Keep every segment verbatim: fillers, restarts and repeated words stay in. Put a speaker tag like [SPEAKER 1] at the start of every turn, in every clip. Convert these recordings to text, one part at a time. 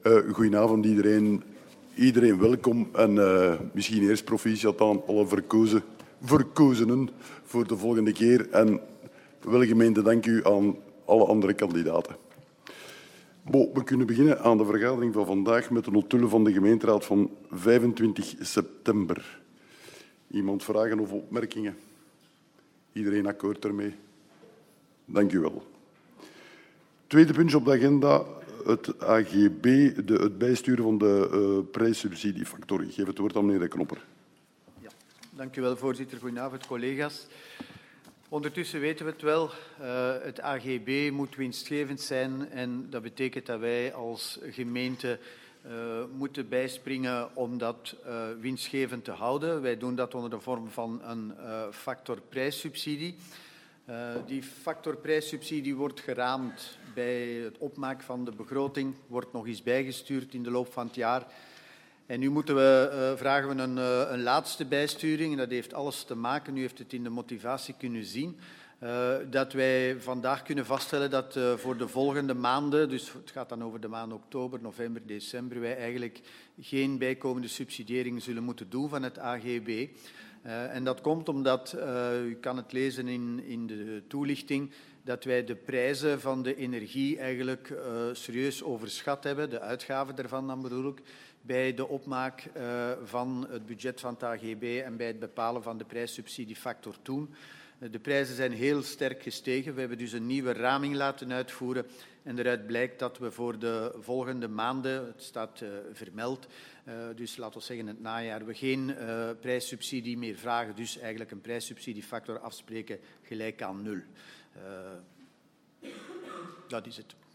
[SPEAKER 1] Uh, goedenavond iedereen. Iedereen welkom en uh, misschien eerst proficiat aan alle verkozen, verkozenen voor de volgende keer. En welgemeende dank u aan alle andere kandidaten. Bo, we kunnen beginnen aan de vergadering van vandaag met de notulen van de gemeenteraad van vijfentwintig september. Iemand vragen of opmerkingen? Iedereen akkoord ermee? Dank u wel. Tweede puntje op de agenda, het A G B, de, het bijsturen van de uh, prijssubsidiefactor. Ik geef het woord aan meneer De Knopper.
[SPEAKER 2] Ja, dank u wel, voorzitter. Goedenavond, collega's. Ondertussen weten we het wel, uh, het A G B moet winstgevend zijn en dat betekent dat wij als gemeente uh, moeten bijspringen om dat uh, winstgevend te houden. Wij doen dat onder de vorm van een uh, factor prijssubsidie. Uh, die factor prijssubsidie wordt geraamd bij het opmaken van de begroting, wordt nog eens bijgestuurd in de loop van het jaar. En nu moeten we, uh, vragen we een, uh, een laatste bijsturing, en dat heeft alles te maken, u heeft het in de motivatie kunnen zien, uh, dat wij vandaag kunnen vaststellen dat uh, voor de volgende maanden, dus het gaat dan over de maanden oktober, november, december, wij eigenlijk geen bijkomende subsidiëring zullen moeten doen van het A G B. Uh, en dat komt omdat, uh, u kan het lezen in, in de toelichting, dat wij de prijzen van de energie eigenlijk uh, serieus overschat hebben, de uitgaven daarvan dan bedoel ik, bij de opmaak uh, van het budget van het A G B en bij het bepalen van de prijssubsidiefactor toen. Uh, de prijzen zijn heel sterk gestegen. We hebben dus een nieuwe raming laten uitvoeren en eruit blijkt dat we voor de volgende maanden, het staat uh, vermeld, uh, dus laten we zeggen het najaar, we geen uh, prijssubsidie meer vragen, dus eigenlijk een prijssubsidiefactor afspreken gelijk aan nul. Uh, dat is het.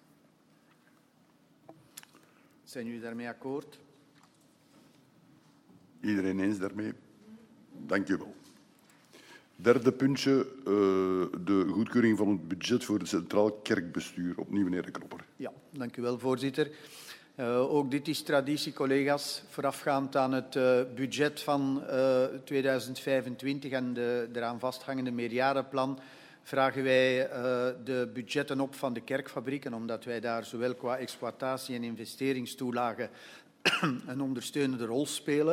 [SPEAKER 2] Zijn jullie daarmee akkoord?
[SPEAKER 1] Iedereen eens daarmee? Dank u wel. Derde puntje, uh, de goedkeuring van het budget voor het Centraal Kerkbestuur. Opnieuw meneer De Knopper.
[SPEAKER 2] Ja, dank u wel, voorzitter. Uh, ook dit is traditie, collega's. Voorafgaand aan het uh, budget van uh, tweeduizend vijfentwintig en de eraan vasthangende meerjarenplan vragen wij uh, de budgetten op van de kerkfabrieken, omdat wij daar zowel qua exploitatie- en investeringstoelagen een ondersteunende rol spelen.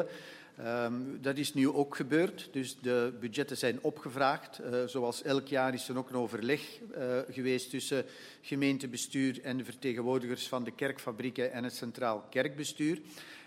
[SPEAKER 2] Um, dat is nu ook gebeurd, dus de budgetten zijn opgevraagd. Uh, zoals elk jaar is er ook een overleg uh, geweest tussen gemeentebestuur en de vertegenwoordigers van de kerkfabrieken en het Centraal Kerkbestuur.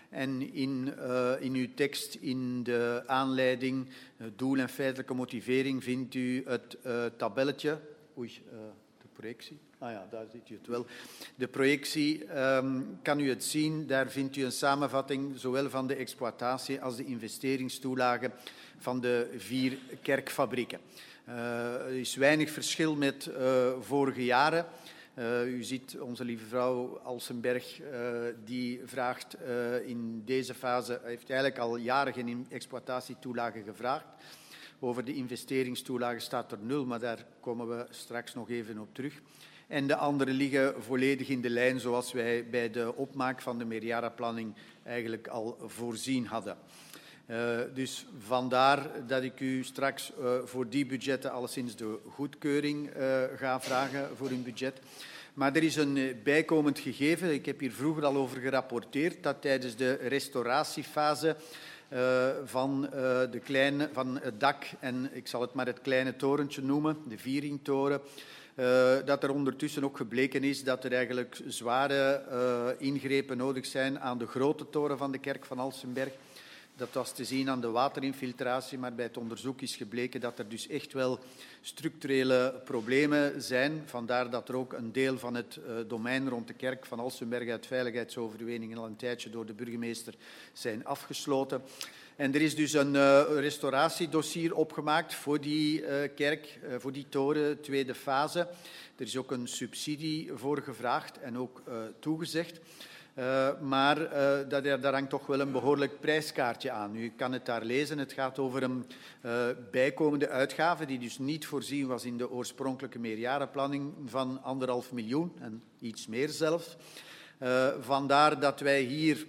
[SPEAKER 2] En in, uh, in uw tekst, in de aanleiding, uh, doel en feitelijke motivering, vindt u het uh, tabelletje. Oei, uh, de projectie. Ah ja, daar ziet u het wel. De projectie, um, kan u het zien, daar vindt u een samenvatting zowel van de exploitatie als de investeringstoelagen van de vier kerkfabrieken. Uh, er is weinig verschil met uh, vorige jaren. Uh, u ziet onze lieve vrouw Alsenberg, uh, die vraagt uh, in deze fase, heeft eigenlijk al jaren geen exploitatietoelagen gevraagd. Over de investeringstoelagen staat er nul, maar daar komen we straks nog even op terug. En de andere liggen volledig in de lijn zoals wij bij de opmaak van de meerjarenplanning eigenlijk al voorzien hadden. Uh, dus vandaar dat ik u straks uh, voor die budgetten alleszins de goedkeuring uh, ga vragen voor uw budget. Maar er is een uh, bijkomend gegeven, ik heb hier vroeger al over gerapporteerd, dat tijdens de restauratiefase uh, van, uh, de kleine, van het dak, en ik zal het maar het kleine torentje noemen, de Vieringtoren, Uh, dat er ondertussen ook gebleken is dat er eigenlijk zware uh, ingrepen nodig zijn aan de grote toren van de kerk van Alsenberg. Dat was te zien aan de waterinfiltratie, maar bij het onderzoek is gebleken dat er dus echt wel structurele problemen zijn. Vandaar dat er ook een deel van het uh, domein rond de kerk van Alsenberg uit veiligheidsoverwegingen al een tijdje door de burgemeester zijn afgesloten. En er is dus een uh, restauratiedossier opgemaakt voor die uh, kerk, uh, voor die toren, tweede fase. Er is ook een subsidie voor gevraagd en ook uh, toegezegd. Uh, maar uh, dat, daar hangt toch wel een behoorlijk prijskaartje aan. U kan het daar lezen. Het gaat over een uh, bijkomende uitgave die dus niet voorzien was in de oorspronkelijke meerjarenplanning van anderhalf miljoen en iets meer zelfs. Uh, vandaar dat wij hier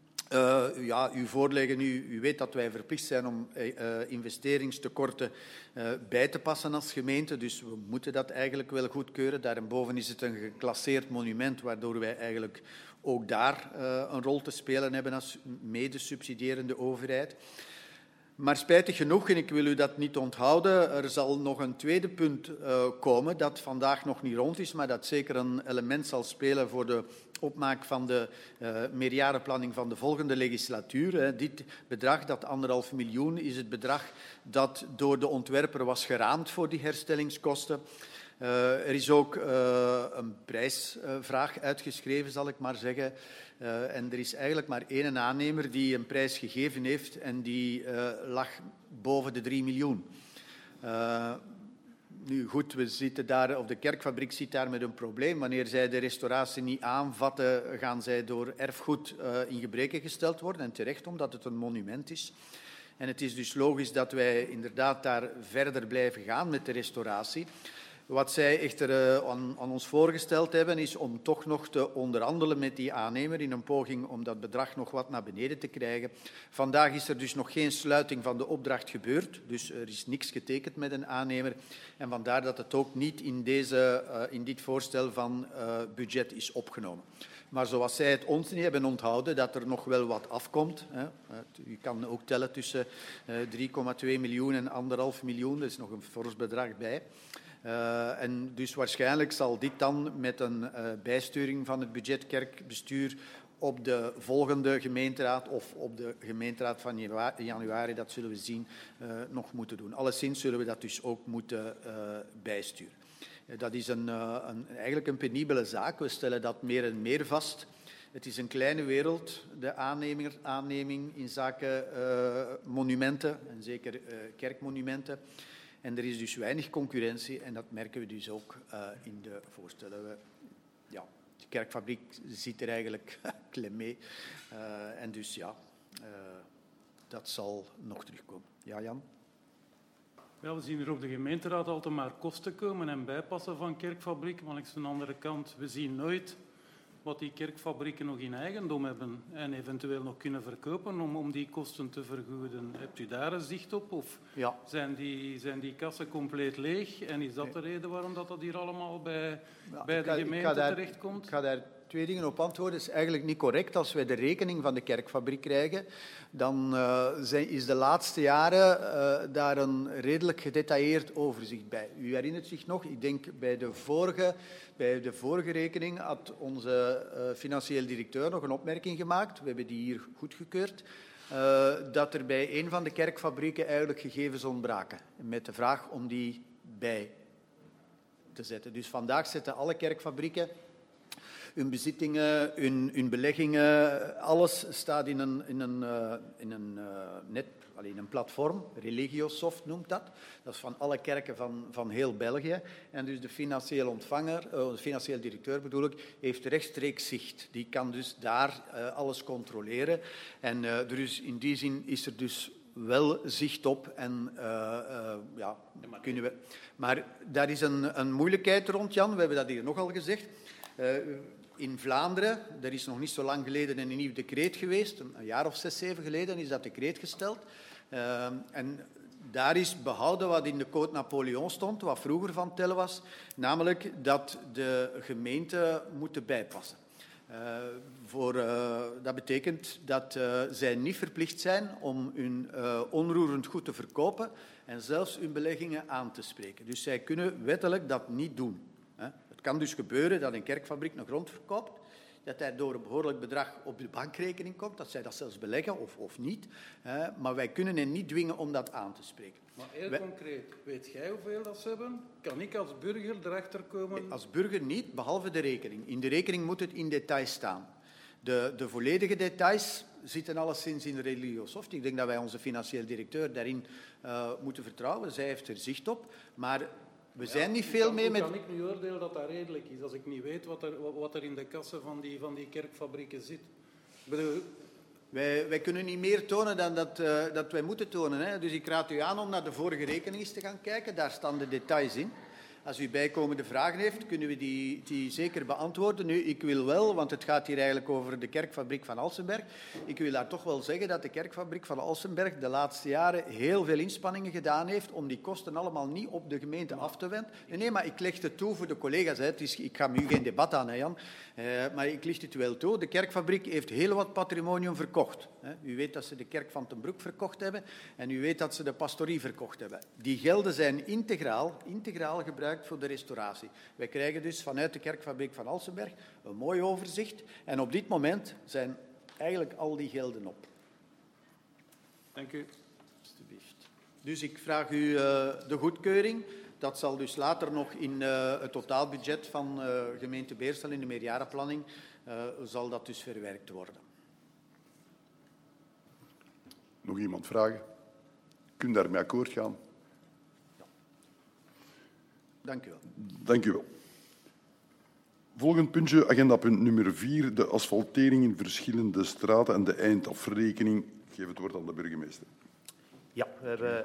[SPEAKER 2] Uh, ja, u voorleggen, u, u weet dat wij verplicht zijn om uh, investeringstekorten uh, bij te passen als gemeente, dus we moeten dat eigenlijk wel goedkeuren. Daarboven is het een geclasseerd monument, waardoor wij eigenlijk ook daar uh, een rol te spelen hebben als mede-subsidierende overheid. Maar spijtig genoeg, en ik wil u dat niet onthouden, er zal nog een tweede punt uh, komen dat vandaag nog niet rond is, maar dat zeker een element zal spelen voor de opmaak van de uh, meerjarenplanning van de volgende legislatuur. Hè. Dit bedrag, dat anderhalf miljoen, is het bedrag dat door de ontwerper was geraamd voor die herstellingskosten. Uh, er is ook uh, een prijsvraag uitgeschreven, zal ik maar zeggen. Uh, en er is eigenlijk maar één aannemer die een prijs gegeven heeft en die uh, lag boven de drie miljoen. Uh, nu goed, we zitten daar, of de kerkfabriek zit daar met een probleem. Wanneer zij de restauratie niet aanvatten, gaan zij door erfgoed uh, in gebreke gesteld worden. En terecht, omdat het een monument is. En het is dus logisch dat wij inderdaad daar verder blijven gaan met de restauratie. Wat zij echter uh, aan, aan ons voorgesteld hebben, is om toch nog te onderhandelen met die aannemer in een poging om dat bedrag nog wat naar beneden te krijgen. Vandaag is er dus nog geen sluiting van de opdracht gebeurd, dus er is niks getekend met een aannemer. En vandaar dat het ook niet in, deze, uh, in dit voorstel van uh, budget is opgenomen. Maar zoals zij het ons niet hebben onthouden, dat er nog wel wat afkomt. Hè. U kan ook tellen tussen uh, drie komma twee miljoen en anderhalf miljoen, er is nog een fors bedrag bij. Uh, en dus waarschijnlijk zal dit dan met een uh, bijsturing van het budget kerkbestuur op de volgende gemeenteraad of op de gemeenteraad van januari, dat zullen we zien, uh, nog moeten doen. Alleszins zullen we dat dus ook moeten uh, bijsturen. Uh, dat is een, uh, een, eigenlijk een penibele zaak. We stellen dat meer en meer vast. Het is een kleine wereld, de aannemer, aanneming in zaken uh, monumenten, en zeker uh, kerkmonumenten. En er is dus weinig concurrentie en dat merken we dus ook uh, in de voorstellen. We, ja, de kerkfabriek zit er eigenlijk klem mee. Uh, en dus ja, uh, dat zal nog terugkomen. Ja, Jan?
[SPEAKER 3] Ja, we zien hier op de gemeenteraad altijd maar kosten komen en bijpassen van kerkfabrieken. Maar langs de andere kant, we zien nooit wat die kerkfabrieken nog in eigendom hebben en eventueel nog kunnen verkopen om, om die kosten te vergoeden. Hebt u daar een zicht op? Of
[SPEAKER 2] ja.
[SPEAKER 3] zijn, die, zijn die kassen compleet leeg? En is dat nee. de reden waarom dat, dat hier allemaal bij, ja, bij de ga, gemeente daar, terechtkomt?
[SPEAKER 2] Ik ga daar twee dingen op antwoorden. Het is eigenlijk niet correct. Als wij de rekening van de kerkfabriek krijgen, dan uh, zijn, is de laatste jaren uh, daar een redelijk gedetailleerd overzicht bij. U herinnert zich nog, ik denk bij de vorige, bij de vorige rekening had onze uh, financieel directeur nog een opmerking gemaakt. We hebben die hier goedgekeurd. Uh, dat er bij een van de kerkfabrieken eigenlijk gegevens ontbraken. Met de vraag om die bij te zetten. Dus vandaag zetten alle kerkfabrieken hun bezittingen, hun, hun beleggingen, alles staat in een, in een, uh, in een uh, net, alleen een platform, Religiosoft noemt dat. Dat is van alle kerken van, van heel België. En dus de financieel ontvanger, uh, de financieel directeur bedoel ik, heeft rechtstreeks zicht. Die kan dus daar uh, alles controleren. En uh, dus in die zin is er dus wel zicht op en uh, uh, ja, kunnen we. Maar daar is een, een moeilijkheid rond, Jan. We hebben dat hier nogal gezegd. Uh, in Vlaanderen, er is nog niet zo lang geleden een nieuw decreet geweest, een jaar of zes, zeven geleden is dat decreet gesteld. Uh, en daar is behouden wat in de Code Napoleon stond, wat vroeger van tel was, namelijk dat de gemeenten moeten bijpassen. Uh, voor, uh, dat betekent dat uh, zij niet verplicht zijn om hun uh, onroerend goed te verkopen en zelfs hun beleggingen aan te spreken. Dus zij kunnen wettelijk dat niet doen. Hè. Het kan dus gebeuren dat een kerkfabriek een grond verkoopt, dat hij door een behoorlijk bedrag op de bankrekening komt, dat zij dat zelfs beleggen of, of niet. Hè. Maar wij kunnen hen niet dwingen om dat aan te spreken.
[SPEAKER 3] Maar heel
[SPEAKER 2] wij...
[SPEAKER 3] concreet, weet jij hoeveel dat ze hebben? Kan ik als burger erachter komen?
[SPEAKER 2] Nee, als burger niet, behalve de rekening. In de rekening moet het in detail staan. De, de volledige details zitten alleszins in de Religiosoft. Ik denk dat wij onze financieel directeur daarin uh, moeten vertrouwen. Zij heeft er zicht op. Maar we ja, zijn niet veel
[SPEAKER 3] kan,
[SPEAKER 2] mee met...
[SPEAKER 3] Kan ik nu oordelen dat dat redelijk is, als ik niet weet wat er, wat er in de kassen van die, van die kerkfabrieken zit? Ik bedoel...
[SPEAKER 2] Wij, wij kunnen niet meer tonen dan dat, uh, dat wij moeten tonen. Hè. Dus ik raad u aan om naar de vorige rekening eens te gaan kijken. Daar staan de details in. Als u bijkomende vragen heeft, kunnen we die, die zeker beantwoorden. Nu, ik wil wel, want het gaat hier eigenlijk over de kerkfabriek van Alsenberg, ik wil daar toch wel zeggen dat de kerkfabriek van Alsenberg de laatste jaren heel veel inspanningen gedaan heeft om die kosten allemaal niet op de gemeente af te wenden. Nee, nee, maar ik leg het toe voor de collega's. Hè. Het is, ik ga nu geen debat aan, hè, Jan. Uh, maar ik licht het wel toe. De kerkfabriek heeft heel wat patrimonium verkocht. Hè. U weet dat ze de kerk van Ten Broek verkocht hebben en u weet dat ze de pastorie verkocht hebben. Die gelden zijn integraal, integraal gebruikt voor de restauratie. Wij krijgen dus vanuit de kerkfabriek van Alsenberg een mooi overzicht en op dit moment zijn eigenlijk al die gelden op.
[SPEAKER 3] Dank u.
[SPEAKER 2] Alsjeblieft. Dus ik vraag u uh, de goedkeuring. Dat zal dus later nog in uh, het totaalbudget van uh, gemeente Beersel in de meerjarenplanning uh, zal dat dus verwerkt worden.
[SPEAKER 1] Nog iemand vragen? Kunt daarmee akkoord gaan?
[SPEAKER 2] Ja. Dank u wel.
[SPEAKER 1] Dank u wel. Volgend puntje, agendapunt nummer vier, de asfaltering in verschillende straten en de eindafrekening. Ik geef het woord aan de burgemeester.
[SPEAKER 4] Ja, we hebben...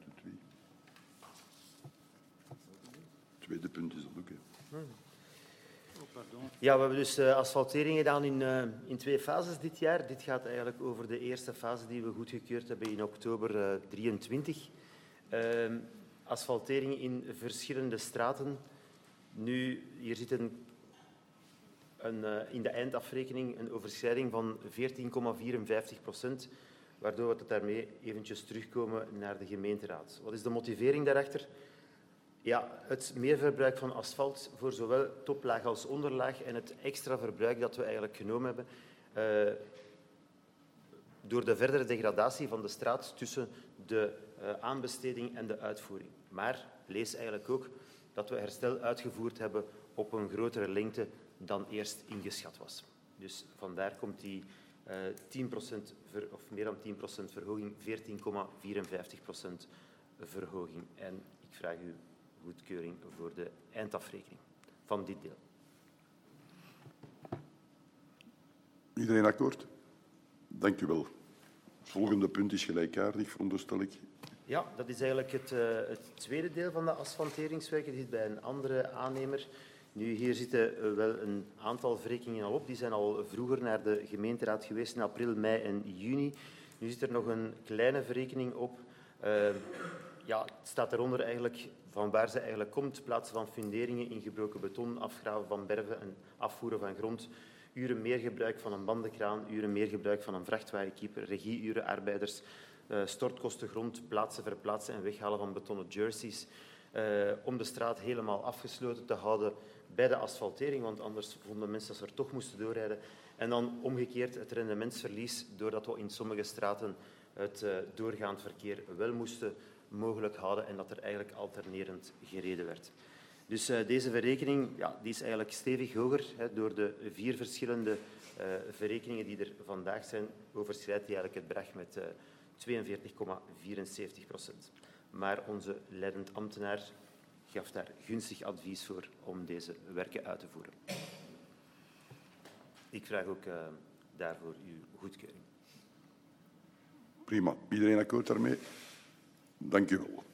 [SPEAKER 1] Tweede punt is dat ook. Hè.
[SPEAKER 4] Ja, we hebben dus uh, asfaltering gedaan in, uh, in twee fases dit jaar. Dit gaat eigenlijk over de eerste fase die we goedgekeurd hebben in oktober uh, drieëntwintig. Uh, asfaltering in verschillende straten. Nu, hier zit een, een, uh, in de eindafrekening een overschrijding van veertien komma vierenvijftig procent, waardoor we daarmee eventjes terugkomen naar de gemeenteraad. Wat is de motivering daarachter? Ja, het meerverbruik van asfalt voor zowel toplaag als onderlaag en het extra verbruik dat we eigenlijk genomen hebben uh, door de verdere degradatie van de straat tussen de uh, aanbesteding en de uitvoering. Maar lees eigenlijk ook dat we herstel uitgevoerd hebben op een grotere lengte dan eerst ingeschat was. Dus vandaar komt die uh, tien procent ver, of meer dan tien procent verhoging, veertien komma vierenvijftig procent verhoging. En ik vraag u goedkeuring voor de eindafrekening van dit deel.
[SPEAKER 1] Iedereen akkoord? Dank u wel. Het volgende punt is gelijkaardig, veronderstel ik.
[SPEAKER 4] Ja, dat is eigenlijk het, uh, het tweede deel van de asfalteringswerken. Dit zit bij een andere aannemer. Nu, hier zitten uh, wel een aantal verrekeningen al op. Die zijn al vroeger naar de gemeenteraad geweest in april, mei en juni. Nu zit er nog een kleine verrekening op. Uh, ja, het staat eronder eigenlijk van waar ze eigenlijk komt. Plaatsen van funderingen in gebroken beton, afgraven van berven en afvoeren van grond. Uren meer gebruik van een bandenkraan, uren meer gebruik van een vrachtwagenkeeper, regieuren, arbeiders, uh, stortkosten grond, plaatsen, verplaatsen en weghalen van betonnen jerseys. Uh, om de straat helemaal afgesloten te houden bij de asfaltering, want anders vonden mensen dat ze er toch moesten doorrijden. En dan omgekeerd het rendementsverlies, doordat we in sommige straten het uh, doorgaand verkeer wel moesten mogelijk houden en dat er eigenlijk alternerend gereden werd. Dus uh, deze verrekening ja, die is eigenlijk stevig hoger. Hè, door de vier verschillende uh, verrekeningen die er vandaag zijn, overschrijdt die eigenlijk het bedrag met uh, tweeënveertig komma vierenzeventig procent. Maar onze leidend ambtenaar gaf daar gunstig advies voor om deze werken uit te voeren. Ik vraag ook uh, daarvoor uw goedkeuring.
[SPEAKER 1] Prima. Iedereen akkoord daarmee? Dank u wel.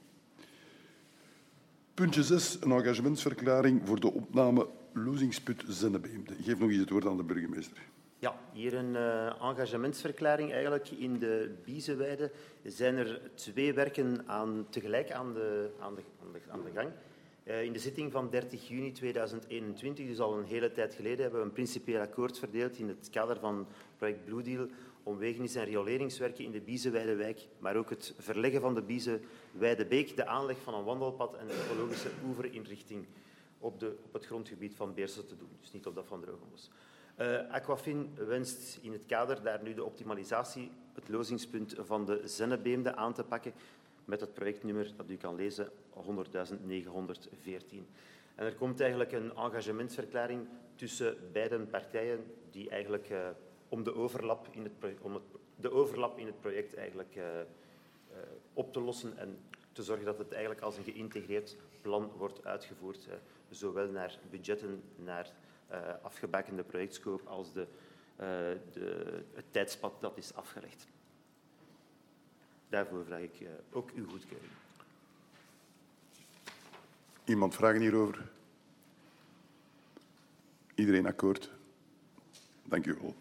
[SPEAKER 1] Puntje zes, een engagementsverklaring voor de opname Lozingsput Zennebeemde. Ik geef nog eens het woord aan de burgemeester.
[SPEAKER 4] Ja, hier een uh, engagementsverklaring. Eigenlijk in de Biezenweide zijn er twee werken aan, tegelijk aan de, aan de, aan de, aan de gang. Uh, in de zitting van dertig juni tweeduizend eenentwintig, dus al een hele tijd geleden, hebben we een principieel akkoord verdeeld in het kader van project Blue Deal om wegenis- en rioleringswerken in de Biezenweidewijk, maar ook het verleggen van de Biezenweidebeek, de aanleg van een wandelpad en de ecologische oeverinrichting op, de, op het grondgebied van Beersel te doen, dus niet op dat van Drogenbos. Uh, Aquafin wenst in het kader daar nu de optimalisatie, het lozingspunt van de Zennebeemde aan te pakken met het projectnummer dat u kan lezen, honderdduizend negenhonderdveertien. En er komt eigenlijk een engagementsverklaring tussen beide partijen die eigenlijk uh, om, de overlap, in het project, om het, de overlap in het project eigenlijk uh, uh, op te lossen en te zorgen dat het eigenlijk als een geïntegreerd plan wordt uitgevoerd, uh, zowel naar budgetten, naar uh, afgebakende projectscope als de, uh, de, het tijdspad dat is afgelegd. Daarvoor vraag ik uh, ook uw goedkeuring.
[SPEAKER 1] Iemand vragen hierover? Iedereen akkoord? Dank u wel.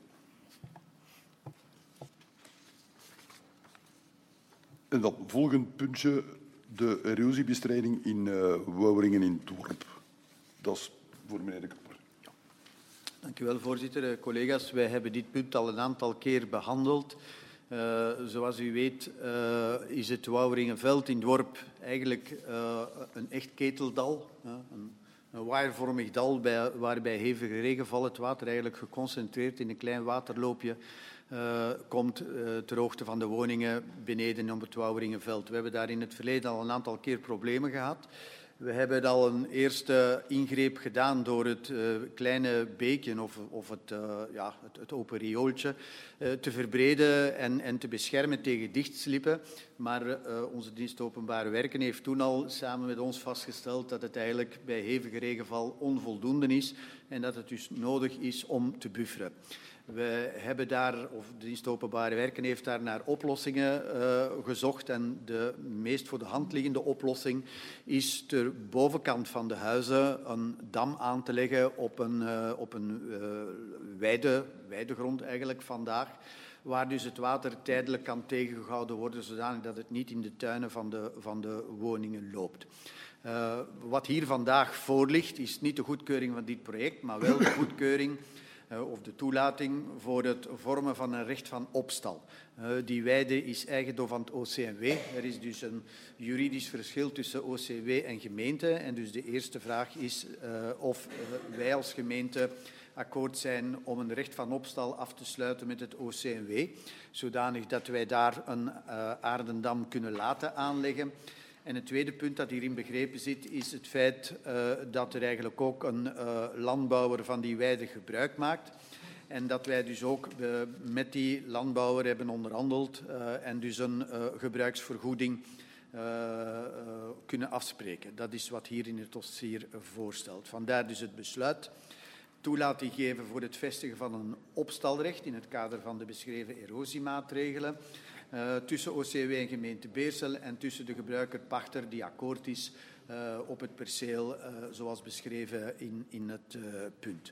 [SPEAKER 1] En dan volgend puntje, de erosiebestrijding in uh, Wouweringen in Dorp. Dat is voor meneer De Kapper. Ja.
[SPEAKER 2] Dank u wel, voorzitter. Uh, collega's, wij hebben dit punt al een aantal keer behandeld. Uh, zoals u weet uh, is het Wouweringenveld in Dorp eigenlijk uh, een echt keteldal. Uh, een, een waaiervormig dal bij, waar bij hevige regenval het water eigenlijk geconcentreerd in een klein waterloopje uh, komt uh, ter hoogte van de woningen beneden op het Wouweringenveld. We hebben daar in het verleden al een aantal keer problemen gehad. We hebben al een eerste ingreep gedaan door het uh, kleine beekje of, of het, uh, ja, het, het open riooltje uh, te verbreden en, en te beschermen tegen dichtslippen. Maar uh, onze dienst Openbare Werken heeft toen al samen met ons vastgesteld dat het eigenlijk bij hevige regenval onvoldoende is en dat het dus nodig is om te bufferen. We hebben daar, of de dienst Openbare Werken heeft daar naar oplossingen uh, gezocht en de meest voor de hand liggende oplossing is ter bovenkant van de huizen een dam aan te leggen op een, uh, op een uh, weide, weidegrond eigenlijk vandaag, waar dus het water tijdelijk kan tegengehouden worden, zodanig dat het niet in de tuinen van de, van de woningen loopt. Uh, wat hier vandaag voor ligt, is niet de goedkeuring van dit project, maar wel de goedkeuring Uh, of de toelating voor het vormen van een recht van opstal. Uh, die weide is eigendom van het O C M W. Er is dus een juridisch verschil tussen O C W en gemeente. En dus de eerste vraag is uh, of uh, wij als gemeente akkoord zijn om een recht van opstal af te sluiten met het O C M W, zodanig dat wij daar een uh, aardendam kunnen laten aanleggen. En het tweede punt dat hierin begrepen zit, is het feit uh, dat er eigenlijk ook een uh, landbouwer van die weide gebruik maakt. En dat wij dus ook uh, met die landbouwer hebben onderhandeld uh, en dus een uh, gebruiksvergoeding uh, uh, kunnen afspreken. Dat is wat hier in het dossier voorstelt. Vandaar dus het besluit toelating geven voor het vestigen van een opstalrecht in het kader van de beschreven erosiemaatregelen. Uh, tussen O C W en gemeente Beersel en tussen de gebruiker-pachter die akkoord is uh, op het perceel uh, zoals beschreven in, in het uh, punt.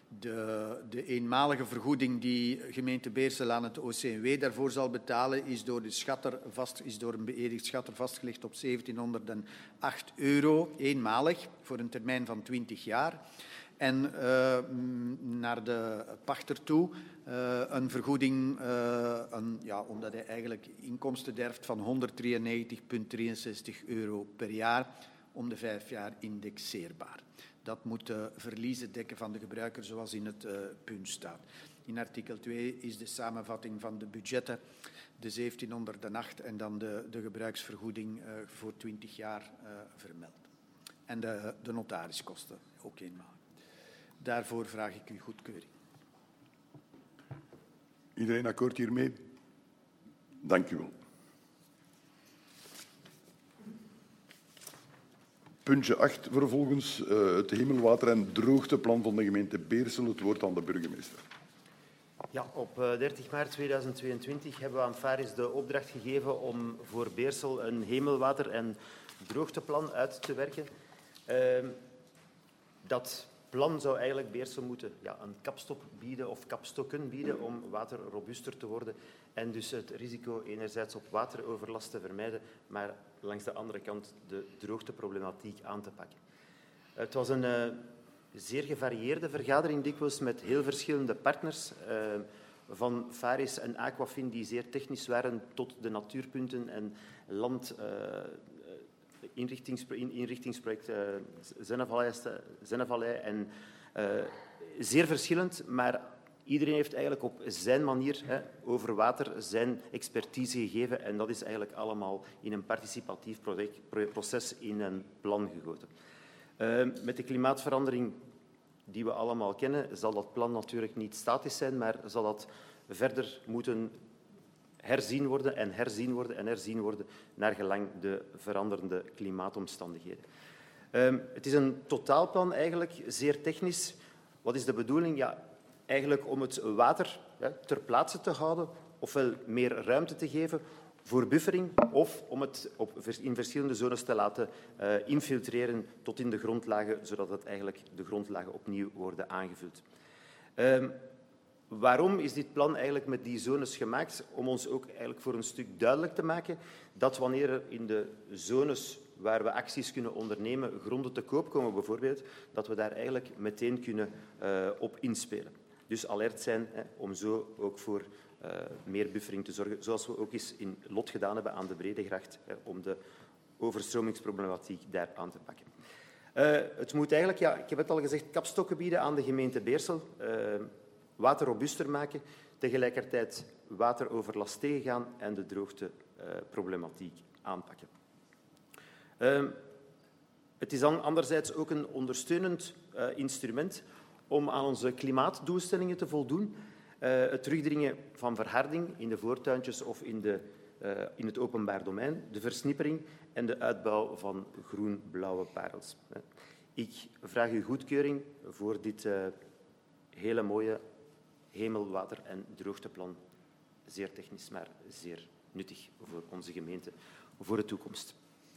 [SPEAKER 2] De, de eenmalige vergoeding die gemeente Beersel aan het O C M W daarvoor zal betalen is door, de schatter vast, is door een beëdigd schatter vastgelegd op zeventienhonderdacht euro eenmalig voor een termijn van twintig jaar. En uh, naar de pachter toe uh, een vergoeding, uh, een, ja, omdat hij eigenlijk inkomsten derft van honderddrieënnegentig komma drieënzestig euro per jaar om de vijf jaar indexeerbaar. Dat moet de verliezen dekken van de gebruiker zoals in het uh, punt staat. In artikel twee is de samenvatting van de budgetten, de zeventienhonderdacht en dan de, de gebruiksvergoeding uh, voor twintig jaar uh, vermeld. En de, de notariskosten ook eenmaal. Daarvoor vraag ik uw goedkeuring.
[SPEAKER 1] Iedereen akkoord hiermee? Dank u wel. Puntje acht vervolgens, uh, het hemelwater- en droogteplan van de gemeente Beersel. Het woord aan de burgemeester.
[SPEAKER 4] Ja, op dertig maart tweeduizend tweeëntwintig hebben we aan Faris de opdracht gegeven om voor Beersel een hemelwater- en droogteplan uit te werken. Uh, dat plan zou eigenlijk Beersel moeten ja, een kapstop bieden of kapstokken bieden om water robuuster te worden en dus het risico enerzijds op wateroverlast te vermijden, maar langs de andere kant de droogteproblematiek aan te pakken. Het was een uh, zeer gevarieerde vergadering, dikwijls met heel verschillende partners, uh, van Faris en Aquafin die zeer technisch waren tot de natuurpunten en land... Uh, Inrichtingspro- inrichtingsproject uh, Zennevallei en uh, zeer verschillend, maar iedereen heeft eigenlijk op zijn manier hè, over water zijn expertise gegeven en dat is eigenlijk allemaal in een participatief project, proces in een plan gegoten. Uh, met de klimaatverandering die we allemaal kennen, zal dat plan natuurlijk niet statisch zijn, maar zal dat verder moeten herzien worden en herzien worden en herzien worden naar gelang de veranderende klimaatomstandigheden. Um, het is een totaalplan eigenlijk, zeer technisch. Wat is de bedoeling? Ja, eigenlijk om het water hè, ter plaatse te houden, ofwel meer ruimte te geven, voor buffering of om het op, in verschillende zones te laten uh, infiltreren tot in de grondlagen, zodat het eigenlijk de grondlagen opnieuw worden aangevuld. Uh, waarom is dit plan eigenlijk met die zones gemaakt? Om ons ook eigenlijk voor een stuk duidelijk te maken dat wanneer er in de zones waar we acties kunnen ondernemen, gronden te koop komen bijvoorbeeld, dat we daar eigenlijk meteen kunnen uh, op inspelen. Dus alert zijn hè, om zo ook voor uh, meer buffering te zorgen, zoals we ook eens in Lot gedaan hebben aan de Bredegracht, hè, om de overstromingsproblematiek daar aan te pakken. Uh, het moet eigenlijk, ja, ik heb het al gezegd, kapstokken bieden aan de gemeente Beersel, uh, water robuuster maken, tegelijkertijd wateroverlast tegengaan en de droogteproblematiek uh, aanpakken. Uh, het is dan anderzijds ook een ondersteunend uh, instrument om aan onze klimaatdoelstellingen te voldoen. Uh, het terugdringen van verharding in de voortuintjes of in, de, uh, in het openbaar domein, de versnippering en de uitbouw van groen-blauwe parels. Ik vraag uw goedkeuring voor dit uh, hele mooie hemelwater- en droogteplan. Zeer technisch, maar zeer nuttig voor onze gemeente, voor de toekomst.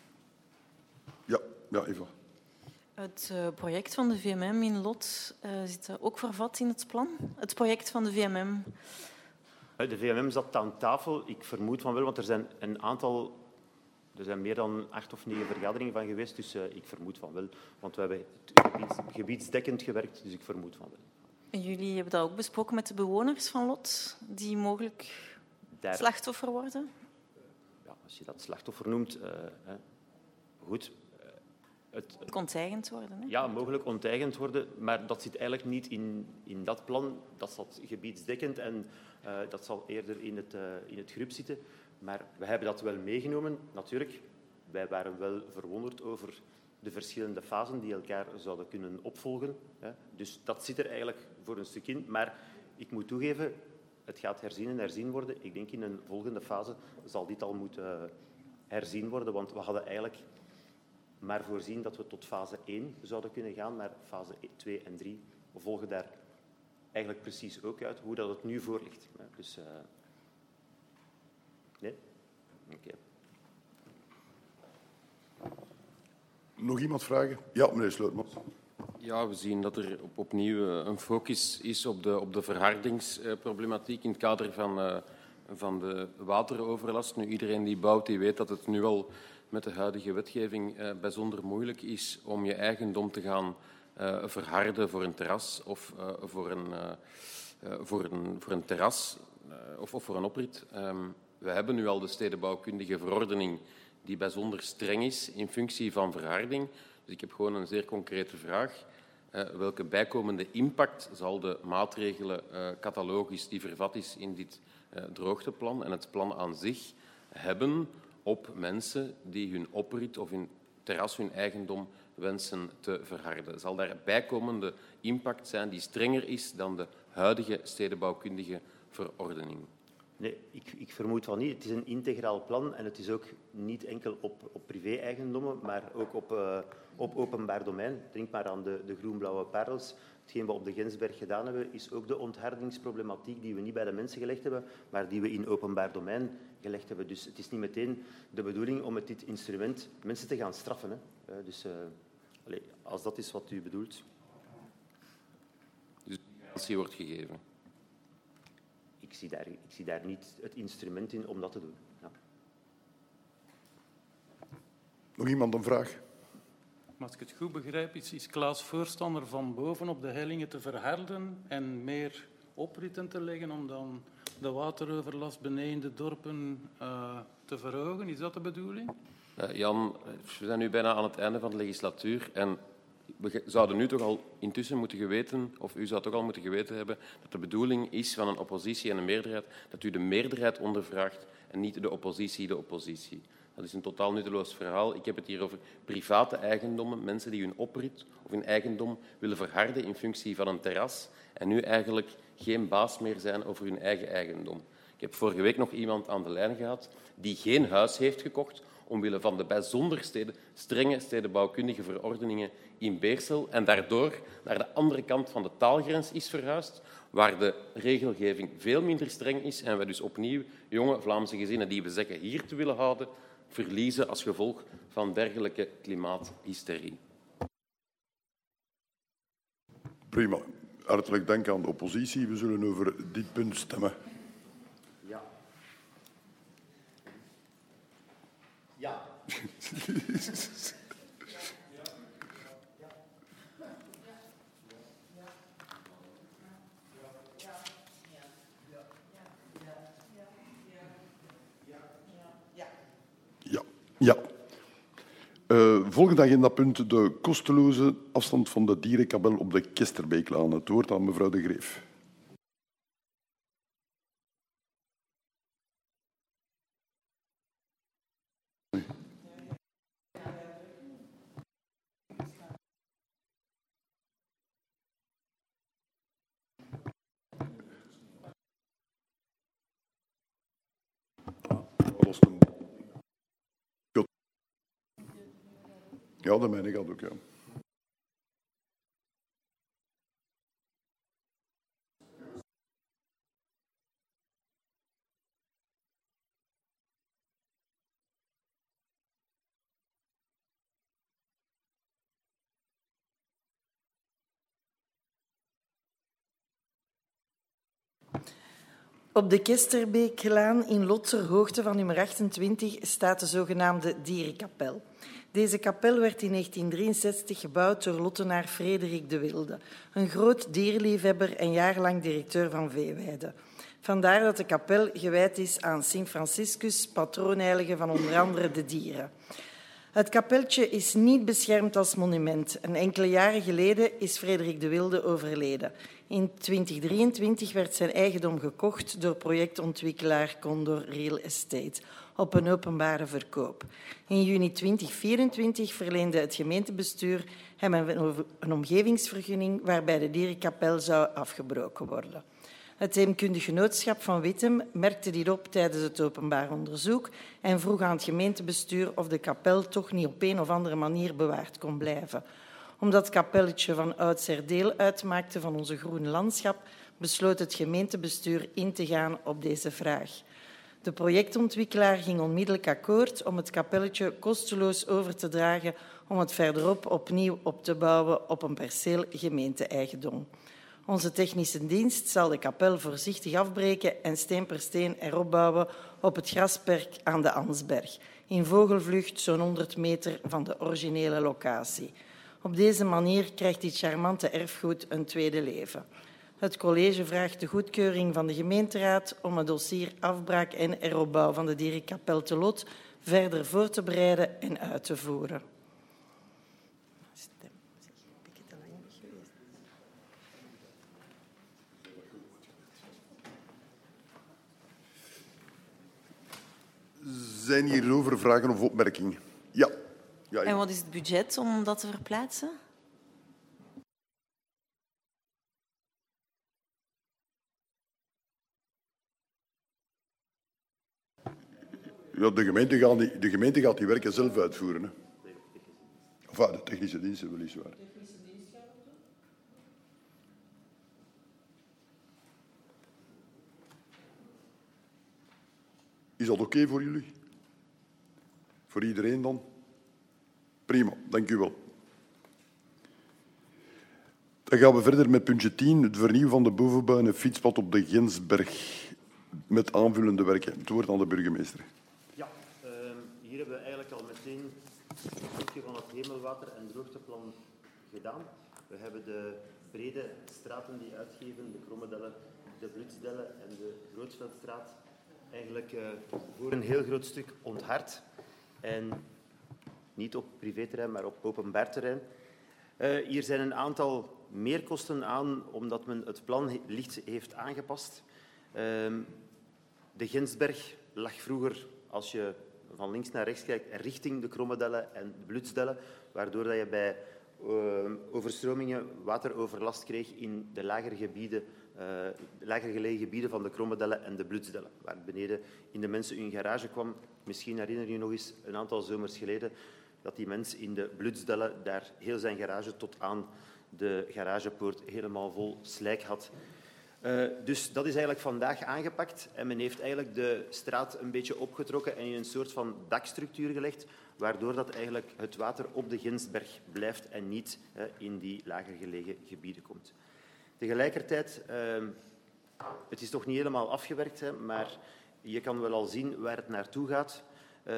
[SPEAKER 1] Ja, ja, Eva.
[SPEAKER 5] Het uh, project van de V M M in Lot uh, zit uh, ook vervat in het plan? Het project van de V M M?
[SPEAKER 4] De V M M zat aan tafel. Ik vermoed van wel, want er zijn een aantal... Er zijn meer dan acht of negen vergaderingen van geweest, dus uh, ik vermoed van wel. Want we hebben gebieds, gebiedsdekkend gewerkt, dus ik vermoed van wel.
[SPEAKER 5] En jullie hebben dat ook besproken met de bewoners van Lot, die mogelijk Daar... slachtoffer worden?
[SPEAKER 4] Ja, als je dat slachtoffer noemt, uh, hè, goed... Het,
[SPEAKER 5] onteigend worden, hè?
[SPEAKER 4] Ja, mogelijk onteigend worden, maar dat zit eigenlijk niet in, in dat plan. Dat zat gebiedsdekkend en uh, dat zal eerder in het, uh, in het groep zitten. Maar we hebben dat wel meegenomen, natuurlijk. Wij waren wel verwonderd over de verschillende fasen die elkaar zouden kunnen opvolgen. Hè. Dus dat zit er eigenlijk voor een stuk in. Maar ik moet toegeven, het gaat herzien en herzien worden. Ik denk in een volgende fase zal dit al moeten herzien worden, want we hadden eigenlijk... maar voorzien dat we tot fase één zouden kunnen gaan, maar fase twee en drie volgen daar eigenlijk precies ook uit, hoe dat het nu voor ligt. Dus, uh... nee? Oké. Okay.
[SPEAKER 1] Nog iemand vragen? Ja, meneer Slootmans.
[SPEAKER 6] Ja, we zien dat er op, opnieuw een focus is op de, op de verhardingsproblematiek in het kader van, uh, van de wateroverlast. Nu, iedereen die bouwt, die weet dat het nu al... met de huidige wetgeving uh, bijzonder moeilijk is om je eigendom te gaan uh, verharden voor een terras of uh, voor, een, uh, uh, voor, een, voor een terras uh, of, of voor een oprit. Um, we hebben nu al de stedenbouwkundige verordening die bijzonder streng is in functie van verharding. Dus ik heb gewoon een zeer concrete vraag. Uh, welke bijkomende impact zal de maatregelen uh, catalogisch die vervat is in dit uh, droogteplan en het plan aan zich hebben op mensen die hun oprit of hun terras, hun eigendom wensen te verharden? Zal daar bijkomende impact zijn die strenger is dan de huidige stedenbouwkundige verordening?
[SPEAKER 4] Nee, ik, ik vermoed van niet. Het is een integraal plan en het is ook niet enkel op, op privé-eigendommen, maar ook op, uh, op openbaar domein. Denk maar aan de, de groen-blauwe parels. Hetgeen we op de Gensberg gedaan hebben, is ook de onthardingsproblematiek die we niet bij de mensen gelegd hebben, maar die we in openbaar domein gelegd hebben. Dus het is niet meteen de bedoeling om met dit instrument mensen te gaan straffen. Hè. Uh, dus uh, allez, als dat is wat u bedoelt.
[SPEAKER 6] Dus de garantie wordt gegeven?
[SPEAKER 4] Ik zie, daar, ik zie daar niet het instrument in om dat te doen. Ja.
[SPEAKER 1] Nog iemand een vraag?
[SPEAKER 3] Maar als ik het goed begrijp, is, is Klaas voorstander van boven op de hellingen te verharden en meer opritten te leggen om dan de wateroverlast beneden de dorpen uh, te verhogen. Is dat de bedoeling?
[SPEAKER 6] Uh, Jan, we zijn nu bijna aan het einde van de legislatuur en we zouden nu toch al intussen moeten geweten, of u zou toch al moeten geweten hebben, dat de bedoeling is van een oppositie en een meerderheid, dat u de meerderheid ondervraagt en niet de oppositie de oppositie. Dat is een totaal nutteloos verhaal. Ik heb het hier over private eigendommen, mensen die hun oprit of hun eigendom willen verharden in functie van een terras en nu eigenlijk geen baas meer zijn over hun eigen eigendom. Ik heb vorige week nog iemand aan de lijn gehad die geen huis heeft gekocht omwille van de bijzonder steden, strenge stedenbouwkundige verordeningen in Beersel en daardoor naar de andere kant van de taalgrens is verhuisd, waar de regelgeving veel minder streng is en we dus opnieuw jonge Vlaamse gezinnen die we zeggen hier te willen houden, verliezen als gevolg van dergelijke klimaathysterie.
[SPEAKER 1] Prima. Hartelijk dank aan de oppositie. We zullen over dit punt stemmen.
[SPEAKER 4] Ja. Ja.
[SPEAKER 1] Ja. Ja. Uh, volgend agendapunt, de kosteloze afstand van de dierenkabel op de Kesterbeeklaan. Het woord aan mevrouw De Greef. Ja, de mijne gaat ook, ja.
[SPEAKER 7] Op de Kesterbeeklaan in Lot, ter hoogte van nummer achtentwintig, staat de zogenaamde dierenkapel. Deze kapel werd in negentien drieënzestig gebouwd door Lottenaar Frederik de Wilde, een groot dierliefhebber en jarenlang directeur van Veeweide. Vandaar dat de kapel gewijd is aan Sint Franciscus, patroonheilige van onder andere de dieren. Het kapeltje is niet beschermd als monument. En enkele jaren geleden is Frederik de Wilde overleden. In twintig drieëntwintig werd zijn eigendom gekocht door projectontwikkelaar Condor Real Estate op een openbare verkoop. In juni twintig vierentwintig verleende het gemeentebestuur hem een omgevingsvergunning waarbij de dierenkapel zou afgebroken worden. Het Heemkundig Genootschap van Wittem merkte dit op tijdens het openbaar onderzoek en vroeg aan het gemeentebestuur of de kapel toch niet op een of andere manier bewaard kon blijven. Omdat het kapelletje van oudsher deel uitmaakte van onze groene landschap, besloot het gemeentebestuur in te gaan op deze vraag. De projectontwikkelaar ging onmiddellijk akkoord om het kapelletje kosteloos over te dragen om het verderop opnieuw op te bouwen op een perceel gemeente-eigendom. Onze technische dienst zal de kapel voorzichtig afbreken en steen per steen erop bouwen op het grasperk aan de Ansberg, in vogelvlucht zo'n honderd meter van de originele locatie. Op deze manier krijgt dit charmante erfgoed een tweede leven. Het college vraagt de goedkeuring van de gemeenteraad om het dossier afbraak en heropbouw van de dierenkapel te Lot verder voor te bereiden en uit te voeren.
[SPEAKER 1] Zijn hierover vragen of opmerkingen? Ja. Ja, ja.
[SPEAKER 5] En wat is het budget om dat te verplaatsen?
[SPEAKER 1] Ja, de, gemeente gaat die, de gemeente gaat die werken zelf uitvoeren. Hè. Enfin, de technische diensten weliswaar. Is dat oké okay voor jullie? Voor iedereen dan? Prima, dank u wel. Dan gaan we verder met puntje tien, het vernieuwen van de bovenbouw en het fietspad op de Gensberg met aanvullende werken. Het woord aan de burgemeester.
[SPEAKER 4] Ja, uh, hier hebben we eigenlijk al meteen een stukje van het hemelwater- en droogteplan gedaan. We hebben de brede straten die uitgeven, de Krommedelle, de Blutsdelle en de Grootveldstraat, eigenlijk uh, voor een heel groot stuk onthard. En niet op privéterrein, maar op openbaar terrein. Uh, hier zijn een aantal meerkosten aan, omdat men het plan licht heeft aangepast. Uh, de Gensberg lag vroeger, als je van links naar rechts kijkt, richting de Krommedelle en de Blutsdelle, waardoor dat je bij uh, overstromingen wateroverlast kreeg in de lagere gebieden uh, lager gelegen gebieden van de Krommedelle en de Blutsdelle, waar beneden in de mensen hun garage kwam. Misschien herinner je je nog eens, een aantal zomers geleden, dat die mens in de Blutsdelle daar heel zijn garage tot aan de garagepoort helemaal vol slijk had. Uh, dus dat is eigenlijk vandaag aangepakt en men heeft eigenlijk de straat een beetje opgetrokken en in een soort van dakstructuur gelegd, waardoor dat eigenlijk het water op de Gensberg blijft en niet uh, in die lager gelegen gebieden komt. Tegelijkertijd, uh, het is toch niet helemaal afgewerkt, hè, maar je kan wel al zien waar het naartoe gaat. Uh,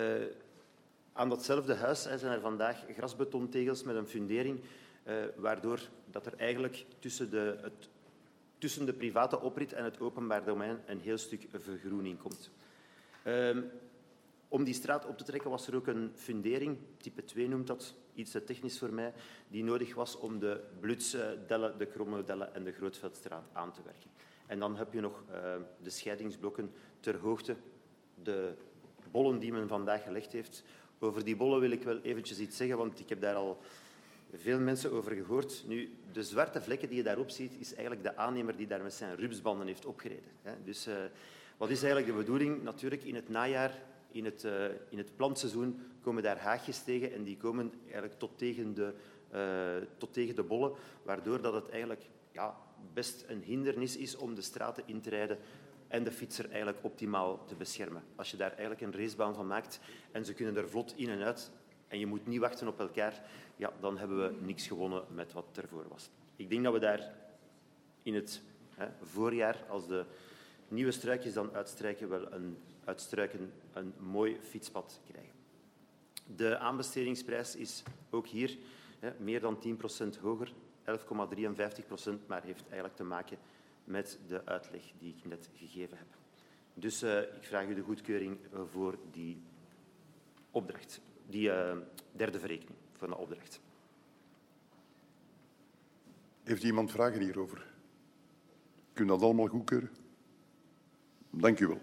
[SPEAKER 4] aan datzelfde huis hè, zijn er vandaag grasbetontegels met een fundering, uh, waardoor dat er eigenlijk tussen de, het, tussen de private oprit en het openbaar domein een heel stuk vergroening komt. Uh, om die straat op te trekken was er ook een fundering, type twee noemt dat, iets te technisch voor mij, die nodig was om de Blutsdelle, de Krommedelle en de Grootveldstraat aan te werken. En dan heb je nog uh, de scheidingsblokken ter hoogte, de bollen die men vandaag gelegd heeft. Over die bollen wil ik wel eventjes iets zeggen, want ik heb daar al veel mensen over gehoord. Nu, de zwarte vlekken die je daarop ziet, is eigenlijk de aannemer die daar met zijn rupsbanden heeft opgereden. Dus uh, wat is eigenlijk de bedoeling? Natuurlijk, in het najaar, in het, uh, in het plantseizoen, komen daar haagjes tegen en die komen eigenlijk tot tegen de, uh, tot tegen de bollen, waardoor dat het eigenlijk ja, best een hindernis is om de straten in te rijden en de fietser eigenlijk optimaal te beschermen. Als je daar eigenlijk een racebaan van maakt en ze kunnen er vlot in en uit en je moet niet wachten op elkaar, ja, dan hebben we niks gewonnen met wat ervoor was. Ik denk dat we daar in het hè, voorjaar, als de nieuwe struikjes dan uitstrijken, wel een, uitstruiken, een mooi fietspad krijgen. De aanbestedingsprijs is ook hier hè, meer dan tien procent hoger, elf komma drieënvijftig procent, maar heeft eigenlijk te maken met de uitleg die ik net gegeven heb. Dus uh, ik vraag u de goedkeuring uh, voor die opdracht, die uh, derde verrekening van de opdracht.
[SPEAKER 1] Heeft iemand vragen hierover? Kunt dat allemaal goedkeuren? Dank u wel.